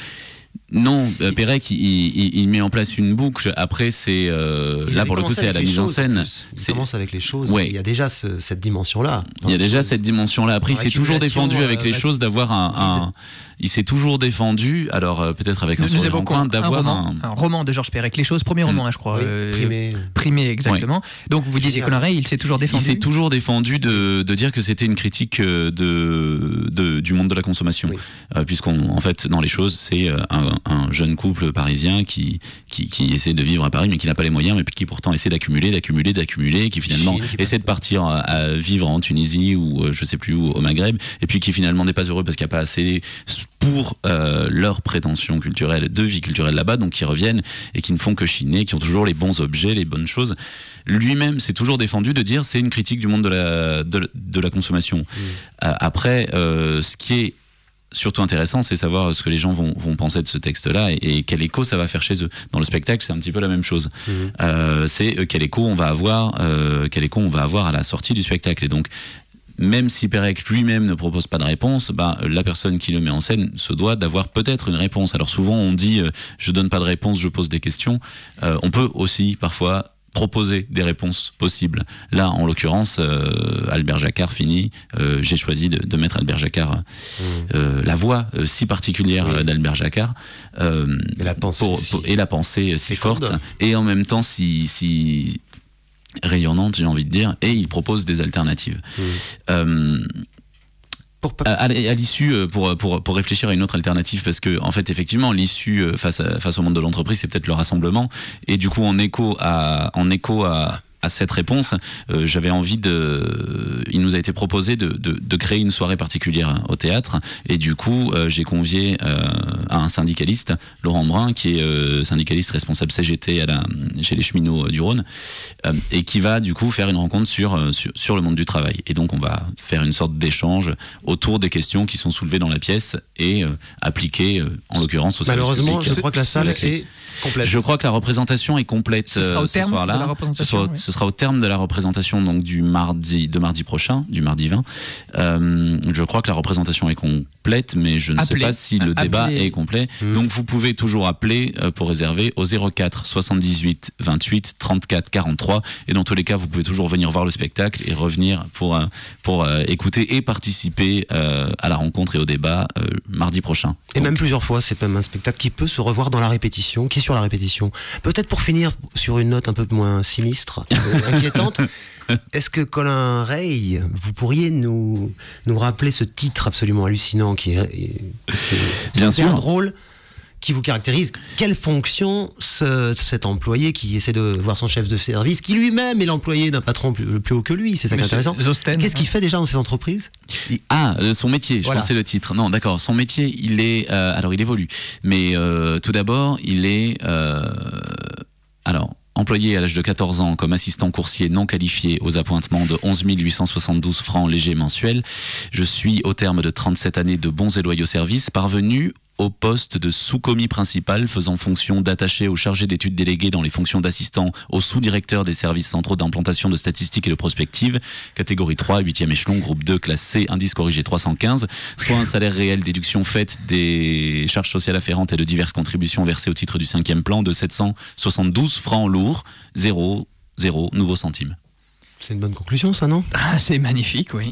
non, euh, Perec, il, il, il met en place une boucle. Après, c'est euh, Il là avait pour le coup, commencé c'est à avec la les mise en choses, scène. plus. Il C'est- commence avec les choses. Ouais. Il y a déjà ce- cette dimension-là. Il y a déjà cette dimension-là. Après, il Dans s'est toujours l'accumulation, défendu avec euh, les bah, choses d'avoir un, un- il s'est toujours défendu. Alors euh, peut-être avec un Nous, nous sourire en évoquons coin, un d'avoir roman, un. un roman de Georges Perec, les choses, premier roman, hein, je crois. Oui, euh, primé. primé, exactement. Donc vous disiez, Génial. Colin Ray, il s'est toujours Il défendu. s'est toujours défendu de, de dire que c'était une critique euh, de, de- du monde de la consommation. Oui. Euh, puisqu'on, en fait, dans les choses, c'est euh, un, un jeune couple parisien qui, qui, qui essaie de vivre à Paris, mais qui n'a pas les moyens, mais qui pourtant essaie d'accumuler, d'accumuler, d'accumuler, qui finalement Chine, qui essaie de partir à, à vivre en Tunisie ou euh, je sais plus où, au Maghreb, et puis qui finalement n'est pas heureux parce qu'il n'y a pas assez pour euh, leur prétention culturelle, de vie culturelle là-bas, donc qui reviennent et qui ne font que chiner, qui ont toujours les bons objets, les bonnes choses. Lui-même s'est toujours défendu de dire c'est une critique du monde de la, de, de la consommation. Euh, après, euh, ce qui est surtout intéressant, c'est savoir ce que les gens vont, vont penser de ce texte-là et, et quel écho ça va faire chez eux. Dans le spectacle, c'est un petit peu la même chose. Mhm. Euh, c'est euh, quel écho on va avoir, euh, quel écho on va avoir à la sortie du spectacle. Et donc, même si Perec lui-même ne propose pas de réponse, bah, la personne qui le met en scène se doit d'avoir peut-être une réponse. Alors souvent, on dit euh, je donne pas de réponse, je pose des questions. Euh, on peut aussi parfois proposer des réponses possibles. Là, en l'occurrence, euh, Albert Jacquard finit. Euh, j'ai choisi de, de mettre Albert Jacquard, euh, la voix euh, si particulière Oui. euh, d'Albert Jacquard, euh, Et la pensée pour- si- pour- et la pensée euh, si féconde. forte, et en même temps si, si rayonnante, j'ai envie de dire. Et il propose des alternatives. Mhm. Euh, Pour pas- à, à l'issue, euh, pour, pour, pour réfléchir à une autre alternative, parce que en fait, effectivement, l'issue euh, face, à- face au monde de l'entreprise, c'est peut-être le rassemblement. Et du coup, en écho à, en écho à, à cette réponse, euh, j'avais envie de. Il nous a été proposé de, de, de créer une soirée particulière au théâtre. Et du coup, euh, j'ai convié euh, un syndicaliste, Laurent Brun, qui est euh, syndicaliste responsable C G T à la, chez les cheminots euh, du Rhône, euh, et qui va du coup faire une rencontre sur, euh, sur, sur le monde du travail. Et donc, on va faire une sorte d'échange autour des questions qui sont soulevées dans la pièce et euh, appliquées, euh, en l'occurrence, au service Malheureusement, public. je crois que la salle est complète. Je crois que la représentation est complète Ce sera au euh, ce terme soir-là. de la représentation, Ce, sera- oui. ce sera au terme de la représentation, donc du mardi, de mardi prochain, du mardi vingt. Euh, je crois que la représentation est complète, mais je ne Appelez. sais pas si le Appelez. débat est complet. Mmh. Donc vous pouvez toujours appeler euh, pour réserver au zéro quatre soixante-dix-huit vingt-huit trente-quatre quarante-trois. Et dans tous les cas, vous pouvez toujours venir voir le spectacle et revenir pour, euh, pour euh, écouter et participer euh, à la rencontre et au débat euh, mardi prochain. Et Donc, même plusieurs fois, c'est même un spectacle qui peut se revoir dans la répétition, qui est sur la répétition. Peut-être pour finir sur une note un peu moins sinistre, peu inquiétante. Est-ce que Colin Ray, vous pourriez nous, nous rappeler ce titre absolument hallucinant qui est, qui est Bien super sûr. drôle, qui vous caractérise? Quelle fonction ce, cet employé qui essaie de voir son chef de service, qui lui-même est l'employé d'un patron plus, plus haut que lui, c'est ça qui est Monsieur intéressant. Zosten. Qu'est-ce qu'il fait déjà dans ces entreprises? Ah, euh, son métier, je Voilà. pensais le titre. Non, d'accord, son métier, il est... euh, alors, il évolue. Mais euh, tout d'abord, il est... euh, alors... employé à l'âge de quatorze ans comme assistant coursier non qualifié aux appointements de onze mille huit cent soixante-douze francs légers mensuels, je suis, au terme de trente-sept années de bons et loyaux services, parvenu au poste de sous-commis principal faisant fonction d'attaché au chargé d'études délégué dans les fonctions d'assistant au sous-directeur des services centraux d'implantation de statistiques et de prospective, catégorie trois, huitième échelon, groupe deux, classe C, indice corrigé trois cent quinze, soit un salaire réel déduction faite des charges sociales afférentes et de diverses contributions versées au titre du cinquième plan de sept cent soixante-douze francs lourds, zéro, zéro, nouveaux centimes. C'est une bonne conclusion, ça, non? Ah, c'est magnifique, oui.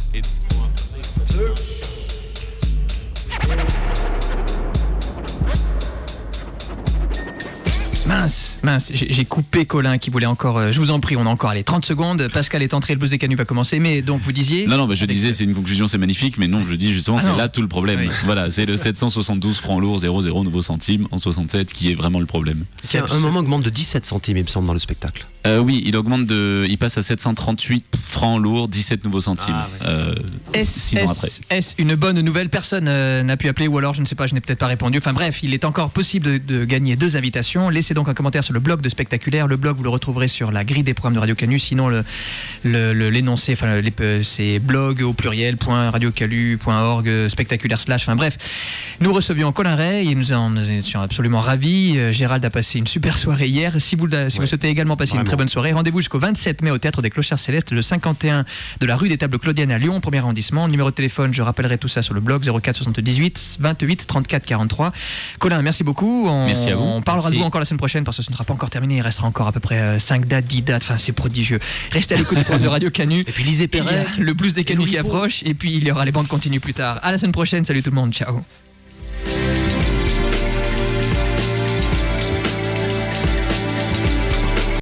Mince, mince, j'ai j'ai coupé Colin qui voulait encore. euh, je vous en prie, on a encore allez, trente secondes. Pascal est entré, le buzz des canuts va commencer. Mais donc vous disiez. Non, non, bah, je disais, c'est une conclusion, c'est magnifique, mais non, je dis justement, Ah c'est non. là tout le problème. Oui. Voilà, c'est le sept cent soixante-douze francs lourds, zéro, zéro, nouveaux centimes en soixante-sept qui est vraiment le problème. C'est un, un moment augmente de dix-sept centimes, il me semble, dans le spectacle. Euh, oui, il augmente de, il passe à sept cent trente-huit francs lourds, dix-sept nouveaux centimes. Ah, ouais. euh, Est-ce six ans après. est-ce- est-ce une bonne nouvelle? Personne euh, n'a pu appeler ou alors je ne sais pas, je n'ai peut-être pas répondu. Enfin bref, il est encore possible de, de gagner deux invitations. Laissez donc un commentaire sur le blog de Spectaculaire. Le blog, vous le retrouverez sur la grille des programmes de Radio Canu. Sinon, le, le- le- l'énoncé, enfin les- euh, c'est blog au pluriel point radiocalu point org euh, spectaculaire slash. Enfin bref, nous recevions Colin Ray et nous en étions absolument ravis. Euh, Gérald a passé une super soirée hier. Si vous, si vous Ouais. souhaitez également passer une Vraiment. très bonne soirée, rendez-vous jusqu'au vingt-sept mai au Théâtre des Clochards Célestes, le cinquante et un de la rue des Tables Claudiennes à Lyon, premier arrondissement. Numéro de téléphone, je rappellerai tout ça sur le blog zéro quatre soixante-dix-huit vingt-huit trente-quatre quarante-trois. Colin, merci beaucoup. On, Merci à vous. On parlera Merci. de vous encore la semaine prochaine parce que ce ne sera pas encore terminé. Il restera encore à peu près euh, cinq dates, dix dates. Enfin, c'est prodigieux. Restez à l'écoute du programme de Radio Canu. Et puis lisez Il y a Perret. le blues des Canus qui Louis Pou. approche et puis il y aura les bandes continues plus tard. À la semaine prochaine. Salut tout le monde. Ciao.